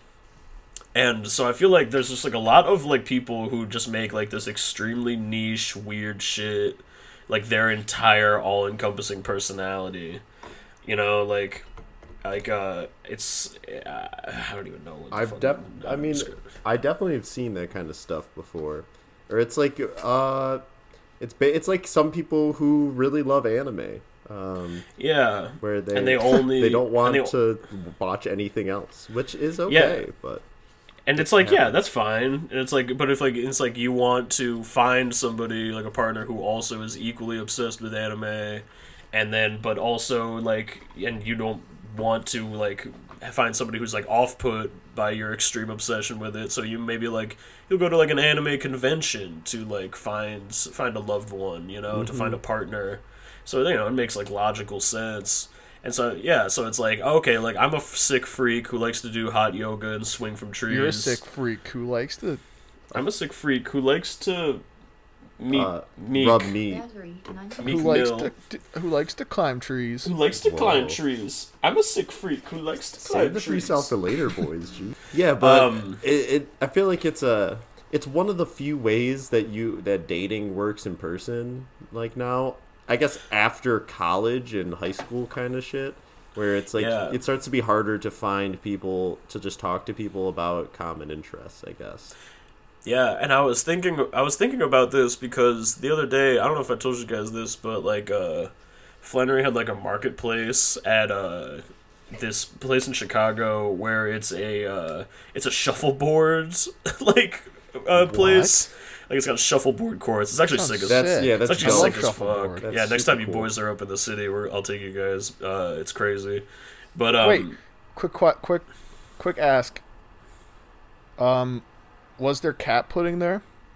And so I feel like there's just like a lot of like people who just make like this extremely niche weird shit like their entire all-encompassing personality. You know, like like uh it's uh, I don't even know what the I've fuck def- I'm- I mean, I definitely have seen that kind of stuff before, or it's like uh, it's ba- it's like some people who really love anime, um, yeah. where they And they only- they don't want and they- to watch anything else, which is okay, Yeah. but. And it's like, yeah, that's fine. And it's like, but if like it's like you want to find somebody like a partner who also is equally obsessed with anime, and then but also like, and you don't want to like find somebody who's like off put by your extreme obsession with it. So you maybe like you'll go to like an anime convention to like find find a loved one, you know, to find a partner. So you know it makes like logical sense. And so, yeah, so it's like, okay, like, I'm a f- sick freak who likes to do hot yoga and swing from trees. You're a sick freak who likes to I'm a sick freak who likes to meet, Uh, meek, rub meat. Battery ninety. meek who likes mill, to who likes to climb trees. who likes to Whoa. climb trees. I'm a sick freak who likes to climb Save the trees. freestyle for later, boys. G. Yeah, but Um, it, it. I feel like it's a. It's one of the few ways that you that dating works in person. Like now, I guess after college and high school kind of shit, where it's like Yeah. it starts to be harder to find people to just talk to people about common interests. I guess. Yeah, and I was thinking, I was thinking about this because the other day, I don't know if I told you guys this, but like, uh, Flannery had like a marketplace at uh, this place in Chicago where it's a uh, it's a shuffleboard like uh, place. Like it's got shuffleboard courts. It's actually Sounds sick as That's Sick. yeah. It's That's actually I love sick as fuck. shuffleboard. That's Yeah, next super time you cool. boys are up in the city, we're, I'll take you guys. Uh, it's crazy, but um, Wait, quick, quick, quick, quick ask. Um, was there cat pudding there?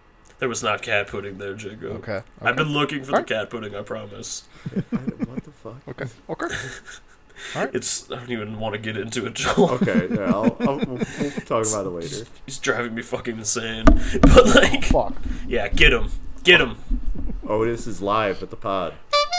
There was not cat pudding there, Jacob. Okay. okay. I've been looking for Alright. the cat pudding, I promise. What the fuck? Okay. Okay. It's I don't even want to get into it, Joel. Okay, yeah, I'll, I'll, we'll, we'll talk about it later. He's driving me fucking insane. But like, Fuck. yeah, get him, get him. Otis is live at the pod.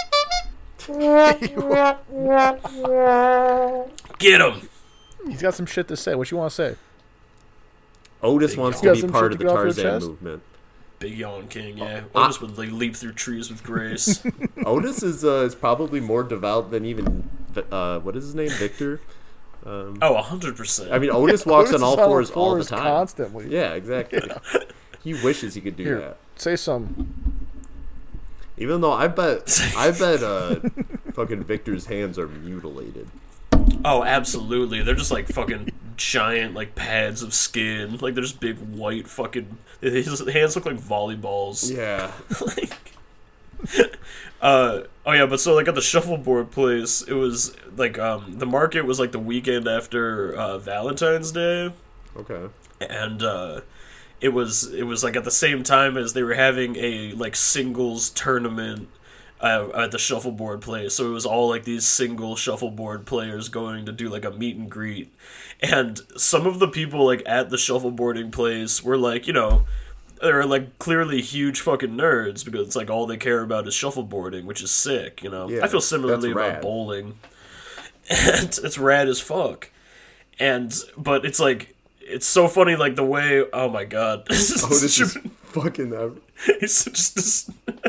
Get him. He's got some shit to say. What you want to say? Otis Big wants yawn. to Got be some part shit of to the get off your Tarzan chest? movement. Big yawn king, yeah. Oh, Otis would like leap through trees with grace. Otis is uh, is probably more devout than even uh, what is his name, Victor. Um, Oh, a hundred percent. I mean, Otis walks Otis on all is fours all the fours time. constantly. Yeah, exactly. He wishes he could do Here, that. say some. Even though I bet, I bet, uh, fucking Victor's hands are mutilated. Oh, absolutely. They're just like fucking giant like pads of skin. Like they're just big white fucking. His hands look like volleyballs. Yeah. like, uh oh yeah, but so like at the shuffleboard place, it was like um the market was like the weekend after uh, Valentine's Day, Okay. and uh, it was it was like at the same time as they were having a like singles tournament uh, at the shuffleboard place. So it was all like these single shuffleboard players going to do like a meet and greet, and some of the people like at the shuffleboarding place were like, you know, they're like clearly huge fucking nerds because it's like all they care about is shuffleboarding, which is sick, you know. Yeah, I feel similarly that's about rad. bowling, and it's rad as fuck. And but it's like it's so funny, like the way. Oh my god, Otis is fucking. Uh, he's just this.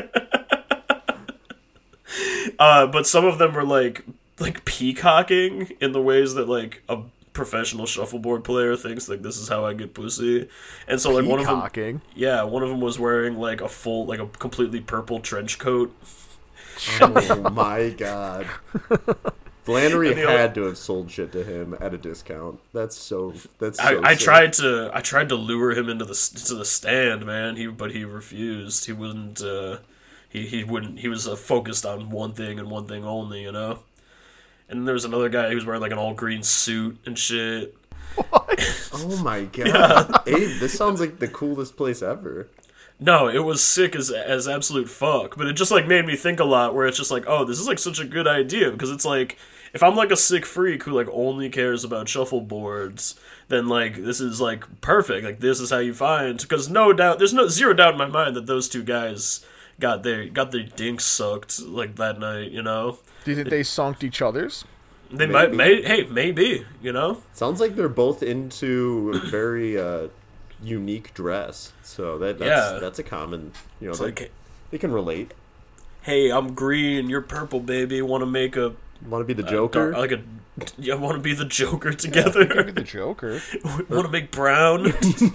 uh, but some of them were like like peacocking in the ways that like a professional shuffleboard player thinks like this is how I get pussy, and so like one of them, Peacocking. yeah, one of them was wearing like a full like a completely purple trench coat. oh my god. Flannery And the had other- to have sold shit to him at a discount. That's so. That's. So I, I sick. tried to I tried to lure him into the to the stand, man. He but he refused. He wouldn't. Uh, he he wouldn't. He was uh, focused on one thing and one thing only, you know. And then there was another guy who was wearing like an all green suit and shit. Oh my god, Abe! This sounds like the coolest place ever. No, it was sick as as absolute fuck. But it just like made me think a lot. Where it's just like, oh, this is like such a good idea because it's like if I'm like a sick freak who like only cares about shuffleboards, then like this is like perfect. Like this is how you find, because no doubt there's no zero doubt in my mind that those two guys got their got their dinks sucked like that night. You know, Do you think they sunked each other's? they Maybe. might may hey maybe you know. Sounds like they're both into very uh, unique dress. So that that's, Yeah. that's a common. You know, It's they, like, they can relate. hey, I'm green, you're purple, baby. Want to make a Want to be the a Joker? dar- like a yeah, want to be the Joker Give me together. the Joker. Want to make brown.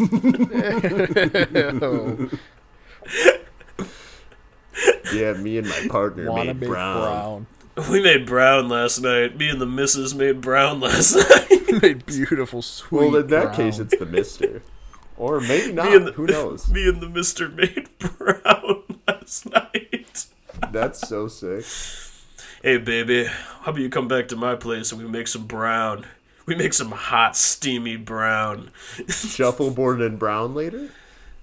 Ew. Yeah, me and my partner Wanna made be brown. brown. We made brown last night. Me and the missus made brown last night. Made beautiful, sweet. Well, in that brown. case, it's the Mister, or maybe not. Me and the, Who knows? Me and the Mister made brown last night. That's so sick. Hey, baby, how about you come back to my place and we make some brown? We make some hot, steamy brown. Shuffleboard and brown later.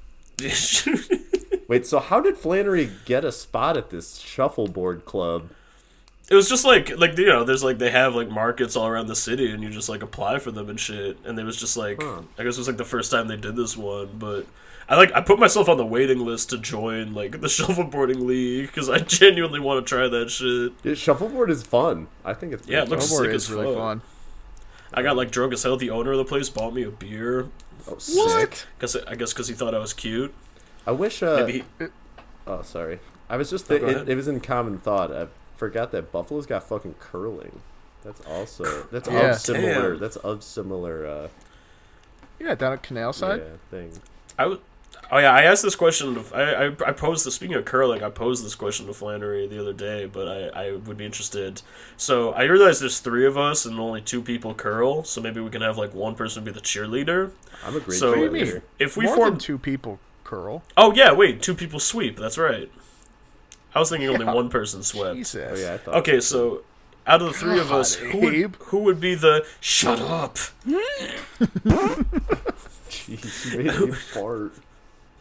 Wait, so how did Flannery get a spot at this shuffleboard club? It was just like, like you know, there's like, they have like markets all around the city and you just like apply for them and shit. And it was just like, Huh. I guess it was like the first time they did this one, but I like, I put myself on the waiting list to join like the shuffleboarding league because I genuinely want to try that shit. Yeah, shuffleboard is fun. I think it's Yeah, it looks Snowboard sick is as really fuck. fun. I got like drunk as hell. The owner of the place bought me a beer. oh, sick. Cause I guess because he thought I was cute. I wish. Uh, Maybe he, Oh, sorry. I was just. No, go it, ahead. it was in common thought. I forgot that Buffalo's got fucking curling. That's also. That's Yeah. of similar. Damn. That's of similar. Uh, Yeah, down at Canal Side. yeah, thing. I w- oh yeah, I asked this question. To, I, I I posed this. Speaking of curling, I posed this question to Flannery the other day, but I, I would be interested. So I realize there's three of us and only two people curl. So maybe we can have like one person be the cheerleader. I'm a great So What do you cheerleader. mean? if we More form, than two people curl. oh yeah, wait, two people sweep. That's right. I was thinking only Yeah. one person swept. Jesus. Oh yeah, I thought. Okay, so out of the three of God, us, who would, Abe. who would be the shut up? Jeez, you made me fart.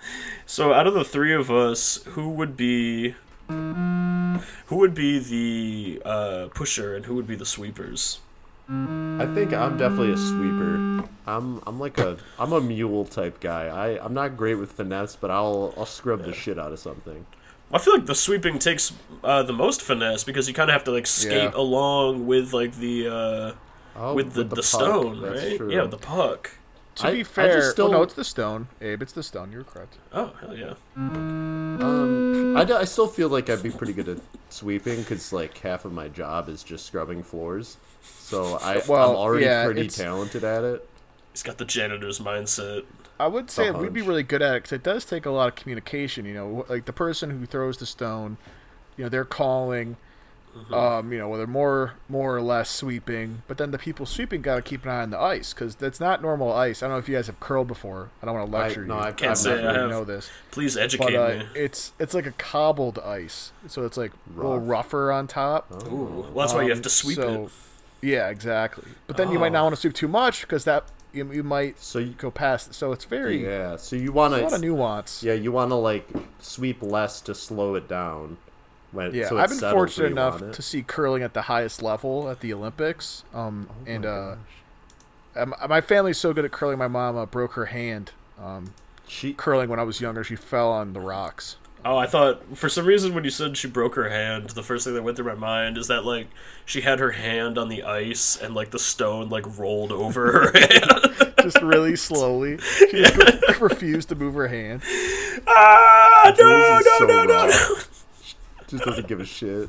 So out of the three of us, who would be who would be the uh, pusher and who would be the sweepers? I think I'm definitely a sweeper. I'm I'm like a I'm a mule type guy. I I'm not great with finesse, but I'll I'll scrub the shit out of something. I feel like the sweeping takes uh, the most finesse because you kind of have to like skate Yeah. along with like the uh, Oh, with the, the, puck, stone, that's right? true. Yeah, the puck. To I- be I fair, just still- well, no, it's the stone, Abe. It's the stone. You're correct. Oh hell yeah! Um, I, d- I still feel like I'd be pretty good at sweeping because like half of my job is just scrubbing floors. So I Well, I'm already yeah, pretty it's- talented at it. He's got the janitor's mindset. I would say The we'd be hunch. really good at it because it does take a lot of communication. You know, like the person who throws the stone, you know, they're calling, um, you know, whether more more or less sweeping. But then the people sweeping got to keep an eye on the ice because that's not normal ice. I don't know if you guys have curled before. I don't want to I, lecture no, you. I Can't I've say I never- I really have. know this, Please but educate uh, me. it's it's like a cobbled ice, so it's like a little Rough. rougher on top. Ooh, well, that's why you have Um, to sweep so, it. Yeah, exactly. But then you might Oh. not want to sweep too much because that you, you might So you, go past. So it's very yeah, so you want a lot of to nuance. yeah you want to like sweep less to slow it down. When, Yeah, so it I've been settles fortunate where you enough want it. to see curling at the highest level at the Olympics. Um, Oh and my uh, gosh. um, my family's so good at curling. My mom uh, broke her hand um, She curling when I was younger. She fell on the rocks. Oh, I thought for some reason when you said she broke her hand, the first thing that went through my mind is that like she had her hand on the ice and like the stone like rolled over her hand. Just really slowly. She just refused to move her hand. ah, no, Jules is no, so no, no, no. rough. Just doesn't give a shit.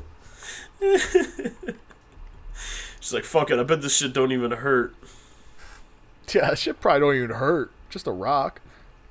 She's like, fuck it. I bet this shit don't even hurt. Yeah, that shit probably don't even hurt. Just a rock.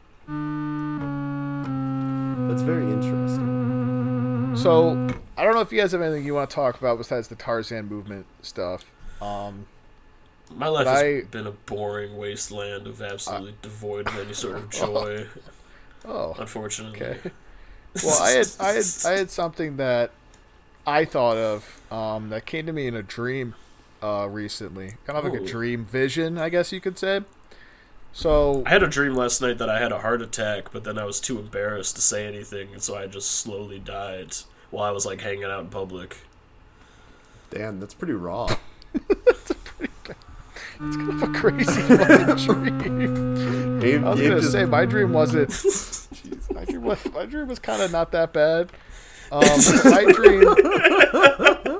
That's very interesting. So I don't know if you guys have anything you want to talk about besides the Tarzan movement stuff. Um, My life But has I- been a boring wasteland of absolutely devoid of any sort of joy. oh, Unfortunately. okay. Well, I had I had I had something that I thought of um, that came to me in a dream uh, recently. Kind of like a Ooh. dream vision, I guess you could say. So I had a dream last night that I had a heart attack, but then I was too embarrassed to say anything, and so I just slowly died while I was like hanging out in public. Damn, that's pretty raw. it's kind of a crazy fucking dream. Abe, I was Abe gonna just- say my dream wasn't. Jeez, my dream was my dream was kind of not that bad. Um, my dream.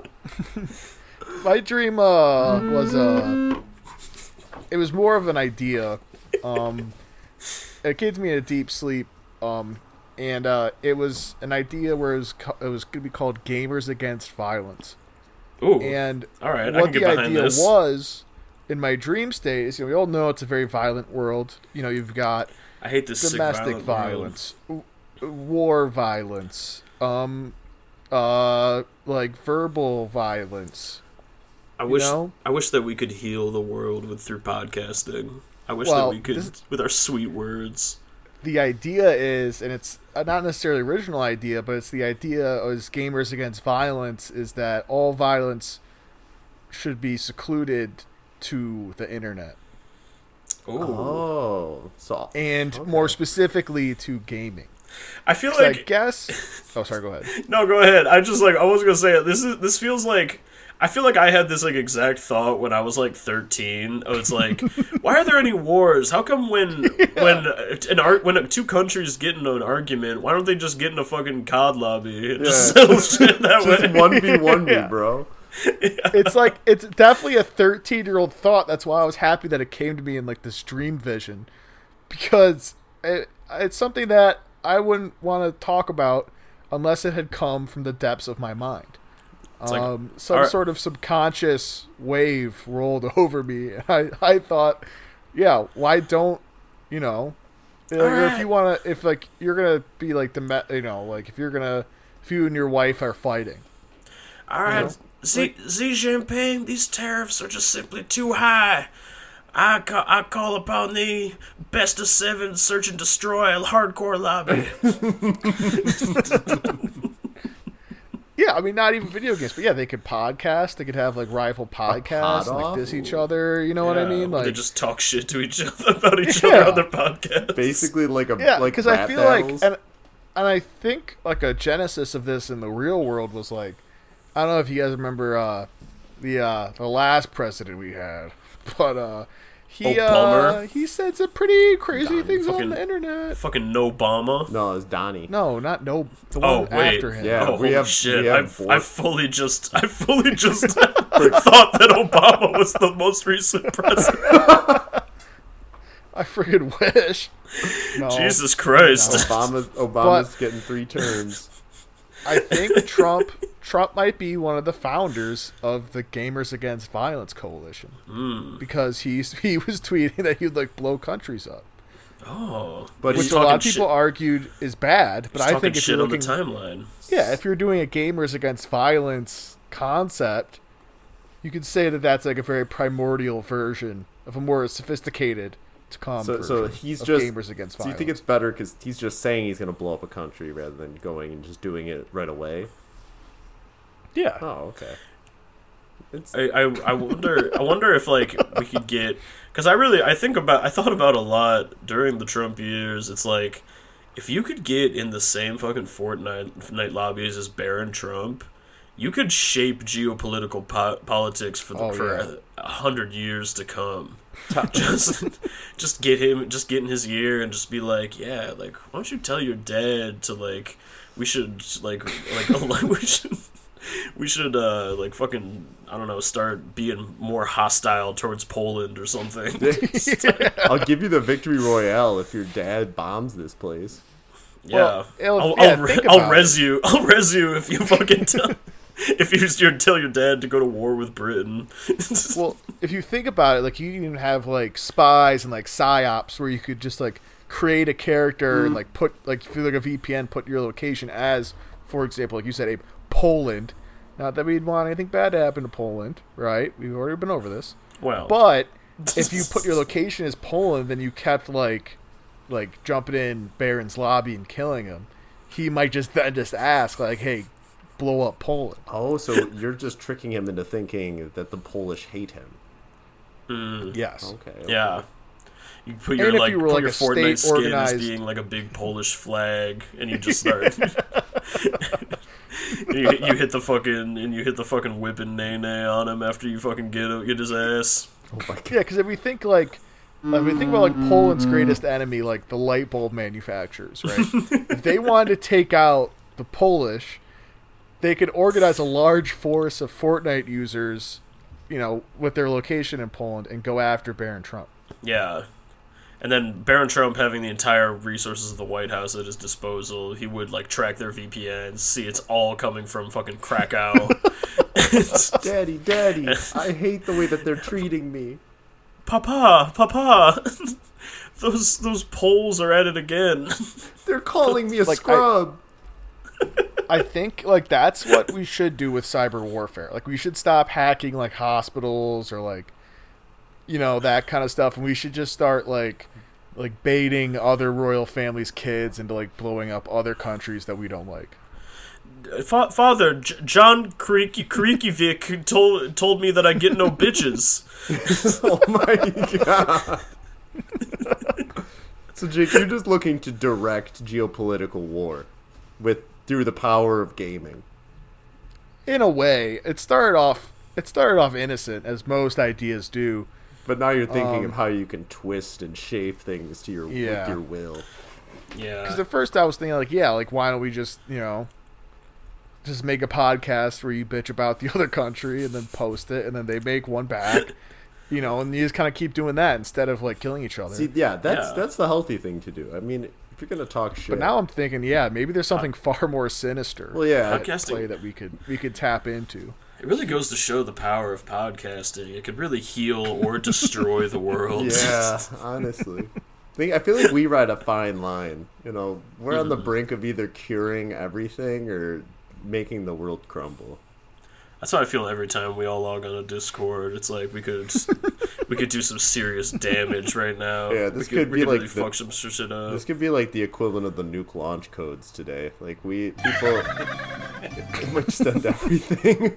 my dream uh, was uh, it was more of an idea. Um, it came to me in a deep sleep, um, and uh, it was an idea where it was co- it was going to be called "Gamers Against Violence." Ooh. And all right, I what can get the behind idea this. was in my dream state is, you know, we all know it's a very violent world. You know, you've got I hate this sick domestic violent violence, w- war violence, um, uh, like verbal violence. I you wish know? I wish that we could heal the world with through podcasting. I wish Well, that we could this- with our sweet words. The idea is, and it's uh, not necessarily original idea, but it's the idea as Gamers Against Violence is that all violence should be secluded to the internet, Ooh. Oh, so and Okay. more specifically to gaming. I feel 'Cause I like guess. Oh, sorry. Go ahead. no, go ahead. I just like I was gonna say it. This is this feels like I feel like I had this like exact thought when I was like thirteen. Oh, it's like, why are there any wars? How come when when uh, an art when two countries get into an argument, why don't they just get in a fucking C O D lobby and just Yeah. settle shit that just way? one v one me, Yeah. bro. It's like it's definitely a thirteen year old thought. That's why I was happy that it came to me in like this dream vision, because it, it's something that I wouldn't want to talk about unless it had come from the depths of my mind. like, Um, some alright. sort of subconscious wave rolled over me. I I thought, yeah, why don't you know? Like, or if Alright. you want to, if like you're gonna be like the me- you know, like if you're gonna, if you and your wife are fighting. All right, Xi, Xi Jinping, these tariffs are just simply too high. I call, I call upon the best of seven search and destroy hardcore lobby. Yeah, I mean, not even video games, but yeah, they could podcast. They could have like rival podcasts, and, like pod-off? diss each other. You know what I Yeah, mean? where they Like, just talk shit to each other about each Yeah. other on their podcast. Basically, like a yeah, like because I rap feel battles. like, and and I think like a genesis of this in the real world was like, I don't know if you guys remember uh, the uh, the last president we had, but uh, he Oh, uh, Palmer? he said some pretty crazy Donnie, things on fucking- the internet. Fucking no Obama. no, it's Donnie. No, not no. The Oh one wait, after him. Yeah. oh we holy have- shit! we have I've Bork. I fully just I fully just thought that Obama was the most recent president. I freaking wish. No, Jesus Christ! Obama, Obama's getting three terms. I think Trump Trump might be one of the founders of the Gamers Against Violence Coalition Mm. because he's he was tweeting that he'd like blow countries up, Oh, But he's which a talking lot of people shit. argued is bad. But He's I talking think if shit you're on the looking, timeline. yeah, if you're doing a Gamers Against Violence concept, you could say that that's like a very primordial version of a more sophisticated to come So, version so he's of just. Gamers Against So Violence. you think it's better because he's just saying he's going to blow up a country rather than going and just doing it right away? yeah. Oh, okay. It's I, I, I wonder I wonder if like we could get because I really I think about I thought about a lot during the Trump years. It's like if you could get in the same fucking Fortnite night lobbies as Barron Trump, you could shape geopolitical po- politics for the, Oh, for yeah. a, a hundred years to come. just just get him just get in his ear and just be like, yeah, like why don't you tell your dad to like we should like like we should we should uh like fucking I don't know start being more hostile towards Poland or something. I'll give you the victory royale if your dad bombs this place. Yeah, Well, it'll- I'll, yeah, I'll, re- think I'll about res you. I'll res you if you fucking tell if you just you tell your dad to go to war with Britain. Well, if you think about it, like you can even have like spies and like psyops where you could just like create a character and like put like through like a V P N, put your location as, for example, like you said, a Poland. Not that we'd want anything bad to happen to Poland, right? We've already been over this. Well, But if you put your location as Poland, then you kept like like jumping in Baron's lobby and killing him. He might just then just ask like, "Hey, blow up Poland." Oh, so you're just tricking him into thinking that the Polish hate him. mm, Yes. Okay. okay. yeah. You put your And if like you were, put like, your a Fortnite state skin organized- as being like a big Polish flag, and you just start. you, you hit the fucking and you hit the fucking whipping nay nay on him after you fucking get get his ass. Oh my god. Yeah, because if we think like, like, if we think about like Poland's greatest enemy, like the light bulb manufacturers, right? If they wanted to take out the Polish, they could organize a large force of Fortnite users, you know, with their location in Poland, and go after Baron Trump. Yeah. And then Baron Trump having the entire resources of the White House at his disposal, he would like track their V P Ns, see it's all coming from fucking Krakow. Daddy, daddy, I hate the way that they're treating me. Papa, Papa, those those Poles are at it again. They're calling me a Like, I- scrub. I think like that's what we should do with cyber warfare. Like we should stop hacking like hospitals or like, you know, that kind of stuff, and we should just start like like baiting other royal families' kids into like blowing up other countries that we don't like. Fa- Father, J- John Creaky Creakyvik told told me that I get no bitches. Oh my god. So Jake, you're just looking to direct geopolitical war with through the power of gaming. In a way, it started off it started off innocent, as most ideas do. But now you're thinking Um, of how you can twist and shape things to your Yeah. with your will. Yeah. Because at first I was thinking like, yeah, like why don't we just you know just make a podcast where you bitch about the other country and then post it, and then they make one back. You know, and you just kind of keep doing that instead of like killing each other. See, yeah, that's Yeah. that's the healthy thing to do. I mean, if you're gonna talk shit, But now I'm thinking, yeah, maybe there's something far more sinister well, yeah, at Podcasting- play that we could we could tap into. It really goes to show the power of podcasting. It could really heal or destroy the world. yeah, honestly. I think I feel like we ride a fine line. You know, we're on the brink of either curing everything or making the world crumble. That's how I feel every time we all log on a Discord. It's like we could we could do some serious damage right now. Yeah, this we could we be could like really the- fuck some shit up. This could be like the equivalent of the nuke launch codes today. Like we people pretty much send everything.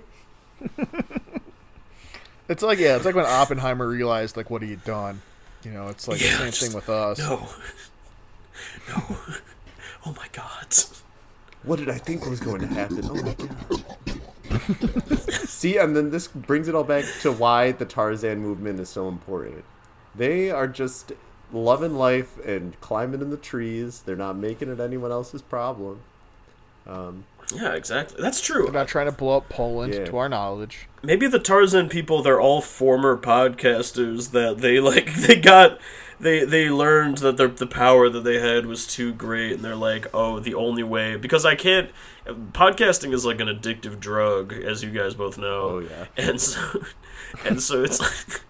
It's like yeah, it's like when Oppenheimer realized like what he had done. You know, it's like Yeah, the same just- thing with us. No, no. Oh my god. What did I think was going to happen? Oh my god. See, and then this brings it all back to why the Tarzan movement is so important. They are just loving life and climbing in the trees. They're not making it anyone else's problem. Um, Yeah, exactly. That's true. They're not trying to blow up Poland, Yeah. to our knowledge. Maybe the Tarzan people, they're all former podcasters that they like they got they they learned that the the power that they had was too great, and they're like, oh, the only way, because I can't podcasting is like an addictive drug, as you guys both know. Oh, yeah. And so and so it's like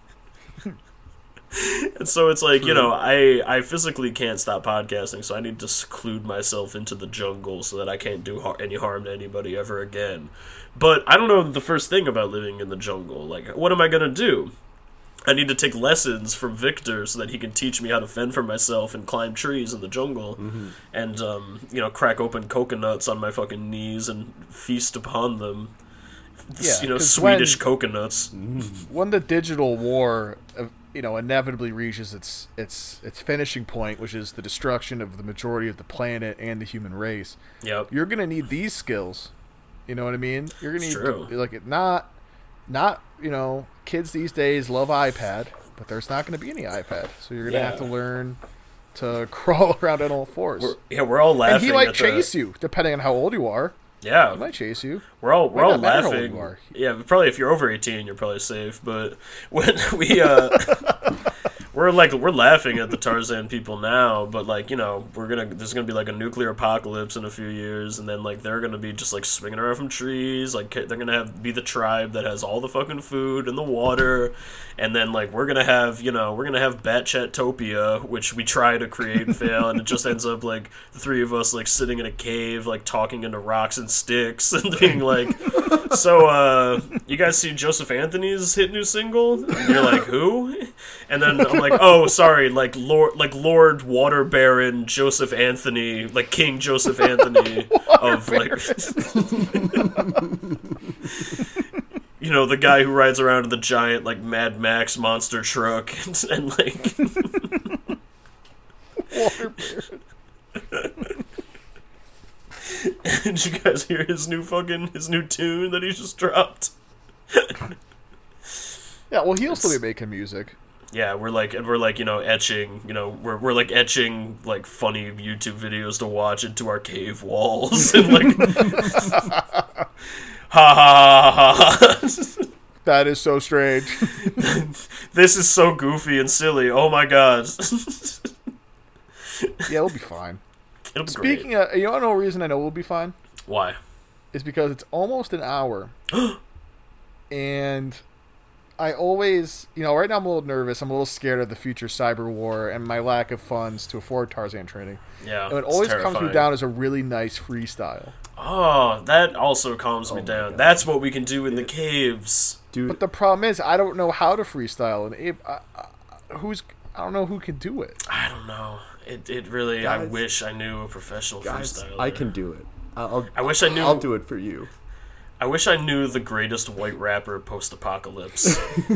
and so it's like, you know, I, I physically can't stop podcasting, so I need to seclude myself into the jungle so that I can't do har- any harm to anybody ever again. But I don't know the first thing about living in the jungle. Like, what am I going to do? I need to take lessons from Victor so that he can teach me how to fend for myself and climb trees in the jungle. Mm-hmm. And, um, you know, crack open coconuts on my fucking knees and feast upon them. Yeah, you know, 'cause Swedish when- coconuts. When the digital war, uh, you know, inevitably reaches its its its finishing point, which is the destruction of the majority of the planet and the human race, Yep. you're gonna need these skills. You know what I mean? You're gonna It's need true. like it not not you know kids these days love iPad, but there's not gonna be any iPad, so you're gonna Yeah. have to learn to crawl around on all fours. We're, yeah, we're all laughing. And he might at chase the, you, depending on how old you are. Yeah, He might chase you. we're all we're Might all not matter how old laughing. you are. Yeah, but probably if you're over eighteen, you're probably safe. But when we uh, we're like we're laughing at the Tarzan people now, but like you know we're gonna there's gonna be like a nuclear apocalypse in a few years, and then like they're gonna be just like swinging around from trees. Like they're gonna have be the tribe that has all the fucking food and the water, and then like we're gonna have you know we're gonna have Batchat-topia, which we try to create and fail, and it just ends up like the three of us like sitting in a cave, like talking into rocks and sticks, and being like, "So, uh, you guys see Joseph Anthony's hit new single?" And you're like, "Who?" And then I'm like, "Oh, sorry, like Lord, like Lord Water Baron Joseph Anthony, like King Joseph Anthony of like." You know, the guy who rides around in the giant, like, Mad Max monster truck, and, and like... Water Did you guys hear his new fucking, his new tune that he just dropped? Yeah, well, he'll still be making music. Yeah, we're like, and we're like, you know, etching, you know, we're, we're like etching, like, funny YouTube videos to watch into our cave walls, and like... Ha ha ha ha ha. That is so strange. This is so goofy and silly. Oh my god. Yeah, we'll be fine. It'll be Speaking great. of, you know, no reason I know we'll be fine Why? is because it's almost an hour, and I always, you know, right now I'm a little nervous. I'm a little scared of the future cyber war and my lack of funds to afford Tarzan training. Yeah. And it it's always comes me terrifying. down as a really nice freestyle. Oh, that also calms me my down. God. That's what we can do in the caves. dude, But the problem is, I don't know how to freestyle, and it, I, I, who's I don't know who can do it. I don't know. It it really. I Guys- wish I knew a professional guys, freestyler. I can do it. I'll, I wish I knew- I'll do it for you. I wish I knew the greatest white rapper post-apocalypse.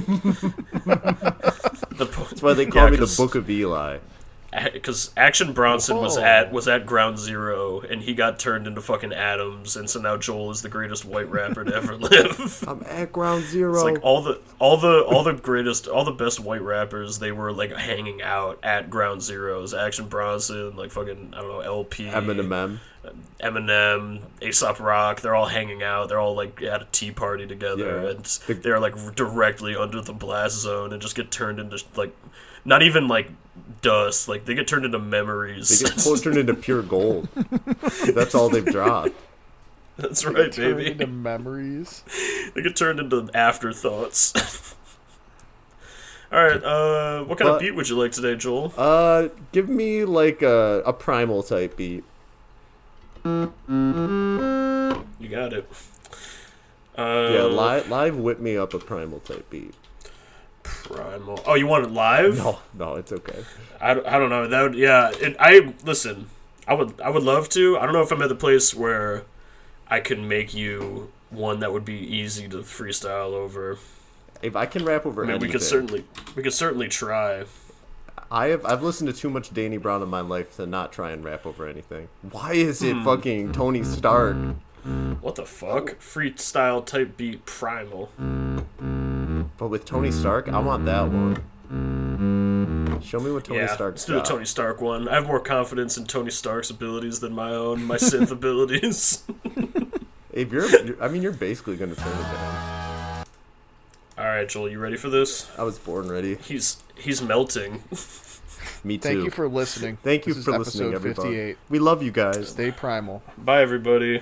the po- That's why they call yeah, me the 'cause- Book of Eli. Because Action Bronson was Whoa. at was at Ground Zero, and he got turned into fucking atoms, and so now Joel is the greatest white rapper to ever live. I'm at Ground Zero. It's like all the all the all the greatest all the best white rappers, they were like hanging out at Ground Zeroes. Action Bronson, like fucking I don't know, L P, Eminem. Eminem, A$AP Rock, they're all hanging out. They're all like at a tea party together, Yeah. and The- they're like directly under the blast zone and just get turned into like not even like dust. Like they get turned into memories. They get pulled- turned into pure gold. That's all they've dropped. That's right, Turn baby. into memories. They get turned into afterthoughts. All right, uh, what kind of But- beat would you like today, Joel? Uh, give me like a, a primal type beat. You got it. Uh, Yeah, live, live whip me up a primal type beat. Primal. Oh, you want it live? No, no, it's okay. I, I don't know. That would, yeah. It, I listen. I would I would love to. I don't know if I'm at the place where I can make you one that would be easy to freestyle over. If I can rap over I mean, anything, we could certainly we could certainly try. I have I've listened to too much Danny Brown in my life to not try and rap over anything. Why is it Hmm. fucking Tony Stark? What the fuck? Freestyle type beat primal. But with Tony Stark, I want that one. Show me what Tony yeah, Stark's let's do the got. Tony Stark one. I have more confidence in Tony Stark's abilities than my own, my synth abilities. If you're, you're, I mean, you're basically gonna turn into him. All right, Joel, you ready for this? I was born ready. He's he's melting. Me too. Thank you for listening. Thank you This is for listening, episode everybody. fifty-eight. We love you guys. Stay primal. Bye, everybody.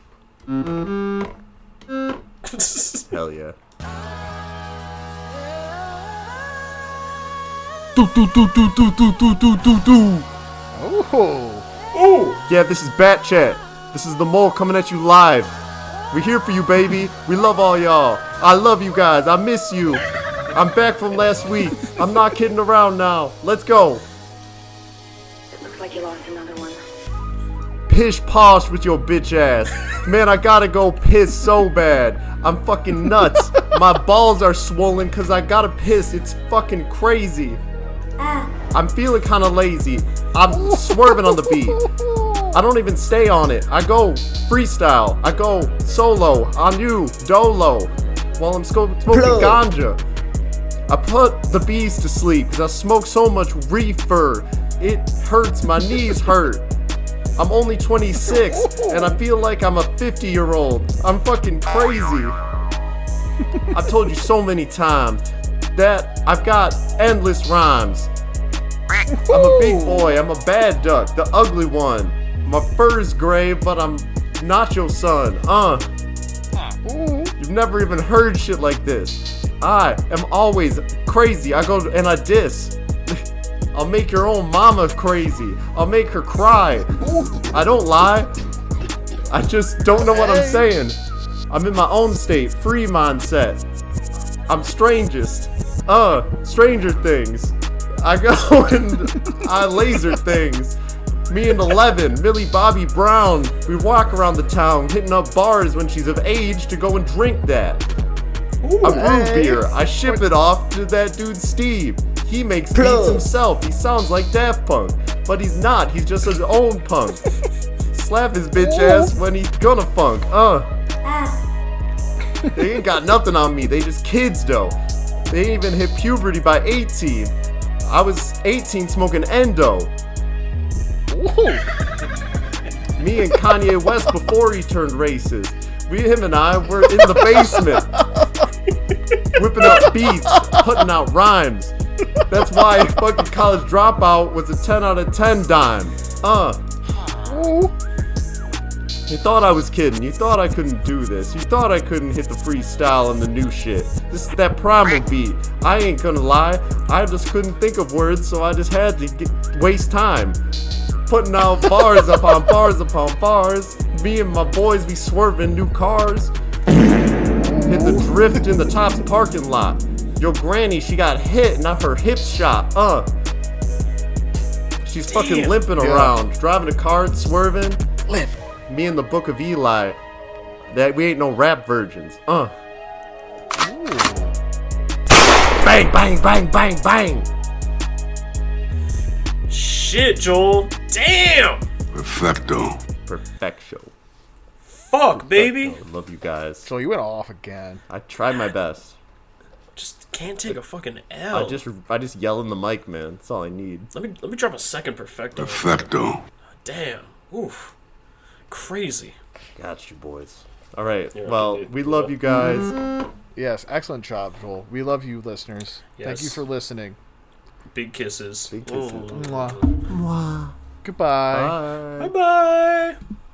Hell yeah. Oh. Oh, Yeah, this is Bat Chat. This is the mole coming at you live. We're here for you, baby. We love all y'all. I love you guys. I miss you. I'm back from last week. I'm not kidding around now. Let's go. It looks like you lost another one. Pish posh with your bitch ass. Man, I gotta go piss so bad. I'm fucking nuts. My balls are swollen cause I gotta piss. It's fucking crazy. I'm feeling kinda lazy. I'm swerving on the beat. I don't even stay on it. I go freestyle. I go solo on you, dolo, while I'm sco- smoking ganja. I put the bees to sleep because I smoke so much reefer. It hurts, my knees hurt. I'm only twenty-six and I feel like I'm a fifty year old. I'm fucking crazy. I've told you so many times that I've got endless rhymes. I'm a big boy, I'm a bad duck, the ugly one. My fur's gray, but I'm not your son. Uh. You've never even heard shit like this. I am always crazy. I go and I diss. I'll make your own mama crazy. I'll make her cry. I don't lie. I just don't know what I'm saying. I'm in my own state, free mindset. I'm strangest. Uh, Stranger Things. I go and I laser things. Me and Eleven, Millie Bobby Brown, we walk around the town hitting up bars when she's of age to go and drink that. I brew hey. beer, I ship it off to that dude Steve. He makes beats himself, he sounds like Daft Punk, but he's not, he's just his own punk. Slap his bitch ass when he's gonna funk, uh. They ain't got nothing on me, they just kids though. They ain't even hit puberty by eighteen. I was eighteen smoking endo. Me and Kanye West before he turned racist. We, him and I, were in the basement. Whipping up beats, putting out rhymes. That's why fucking College Dropout was a ten out of ten dime. Uh. You thought I was kidding. You thought I couldn't do this. You thought I couldn't hit the freestyle and the new shit. This is that primal beat. I ain't gonna lie. I just couldn't think of words, so I just had to get, waste time. Putting out bars upon bars upon bars. Me and my boys, we swerving new cars. Hit the drift in the Tops parking lot. Your granny, she got hit, not her hips shot. Uh. She's Damn. fucking limping Yeah. around, driving a car, swerving. Limp. Me and the Book of Eli. That we ain't no rap virgins. Uh. Bang, bang, bang, bang, bang. shit, Joel. Damn. Perfecto. Perfecto. Fuck, baby. Perfecto. Love you guys. So you went off again. I tried my best. Just can't take a fucking L. I just I just yell in the mic, man. That's all I need. let me let me drop a second perfecto. Perfecto. Damn. Oof. Crazy. Got you, boys. All right. Yeah, Well, dude. we love you guys. Yes, excellent job, Joel. We love you, listeners. Thank you Yes. for listening. Big kisses. Big kisses. Mm. Mwah. Goodbye. Bye. Bye bye.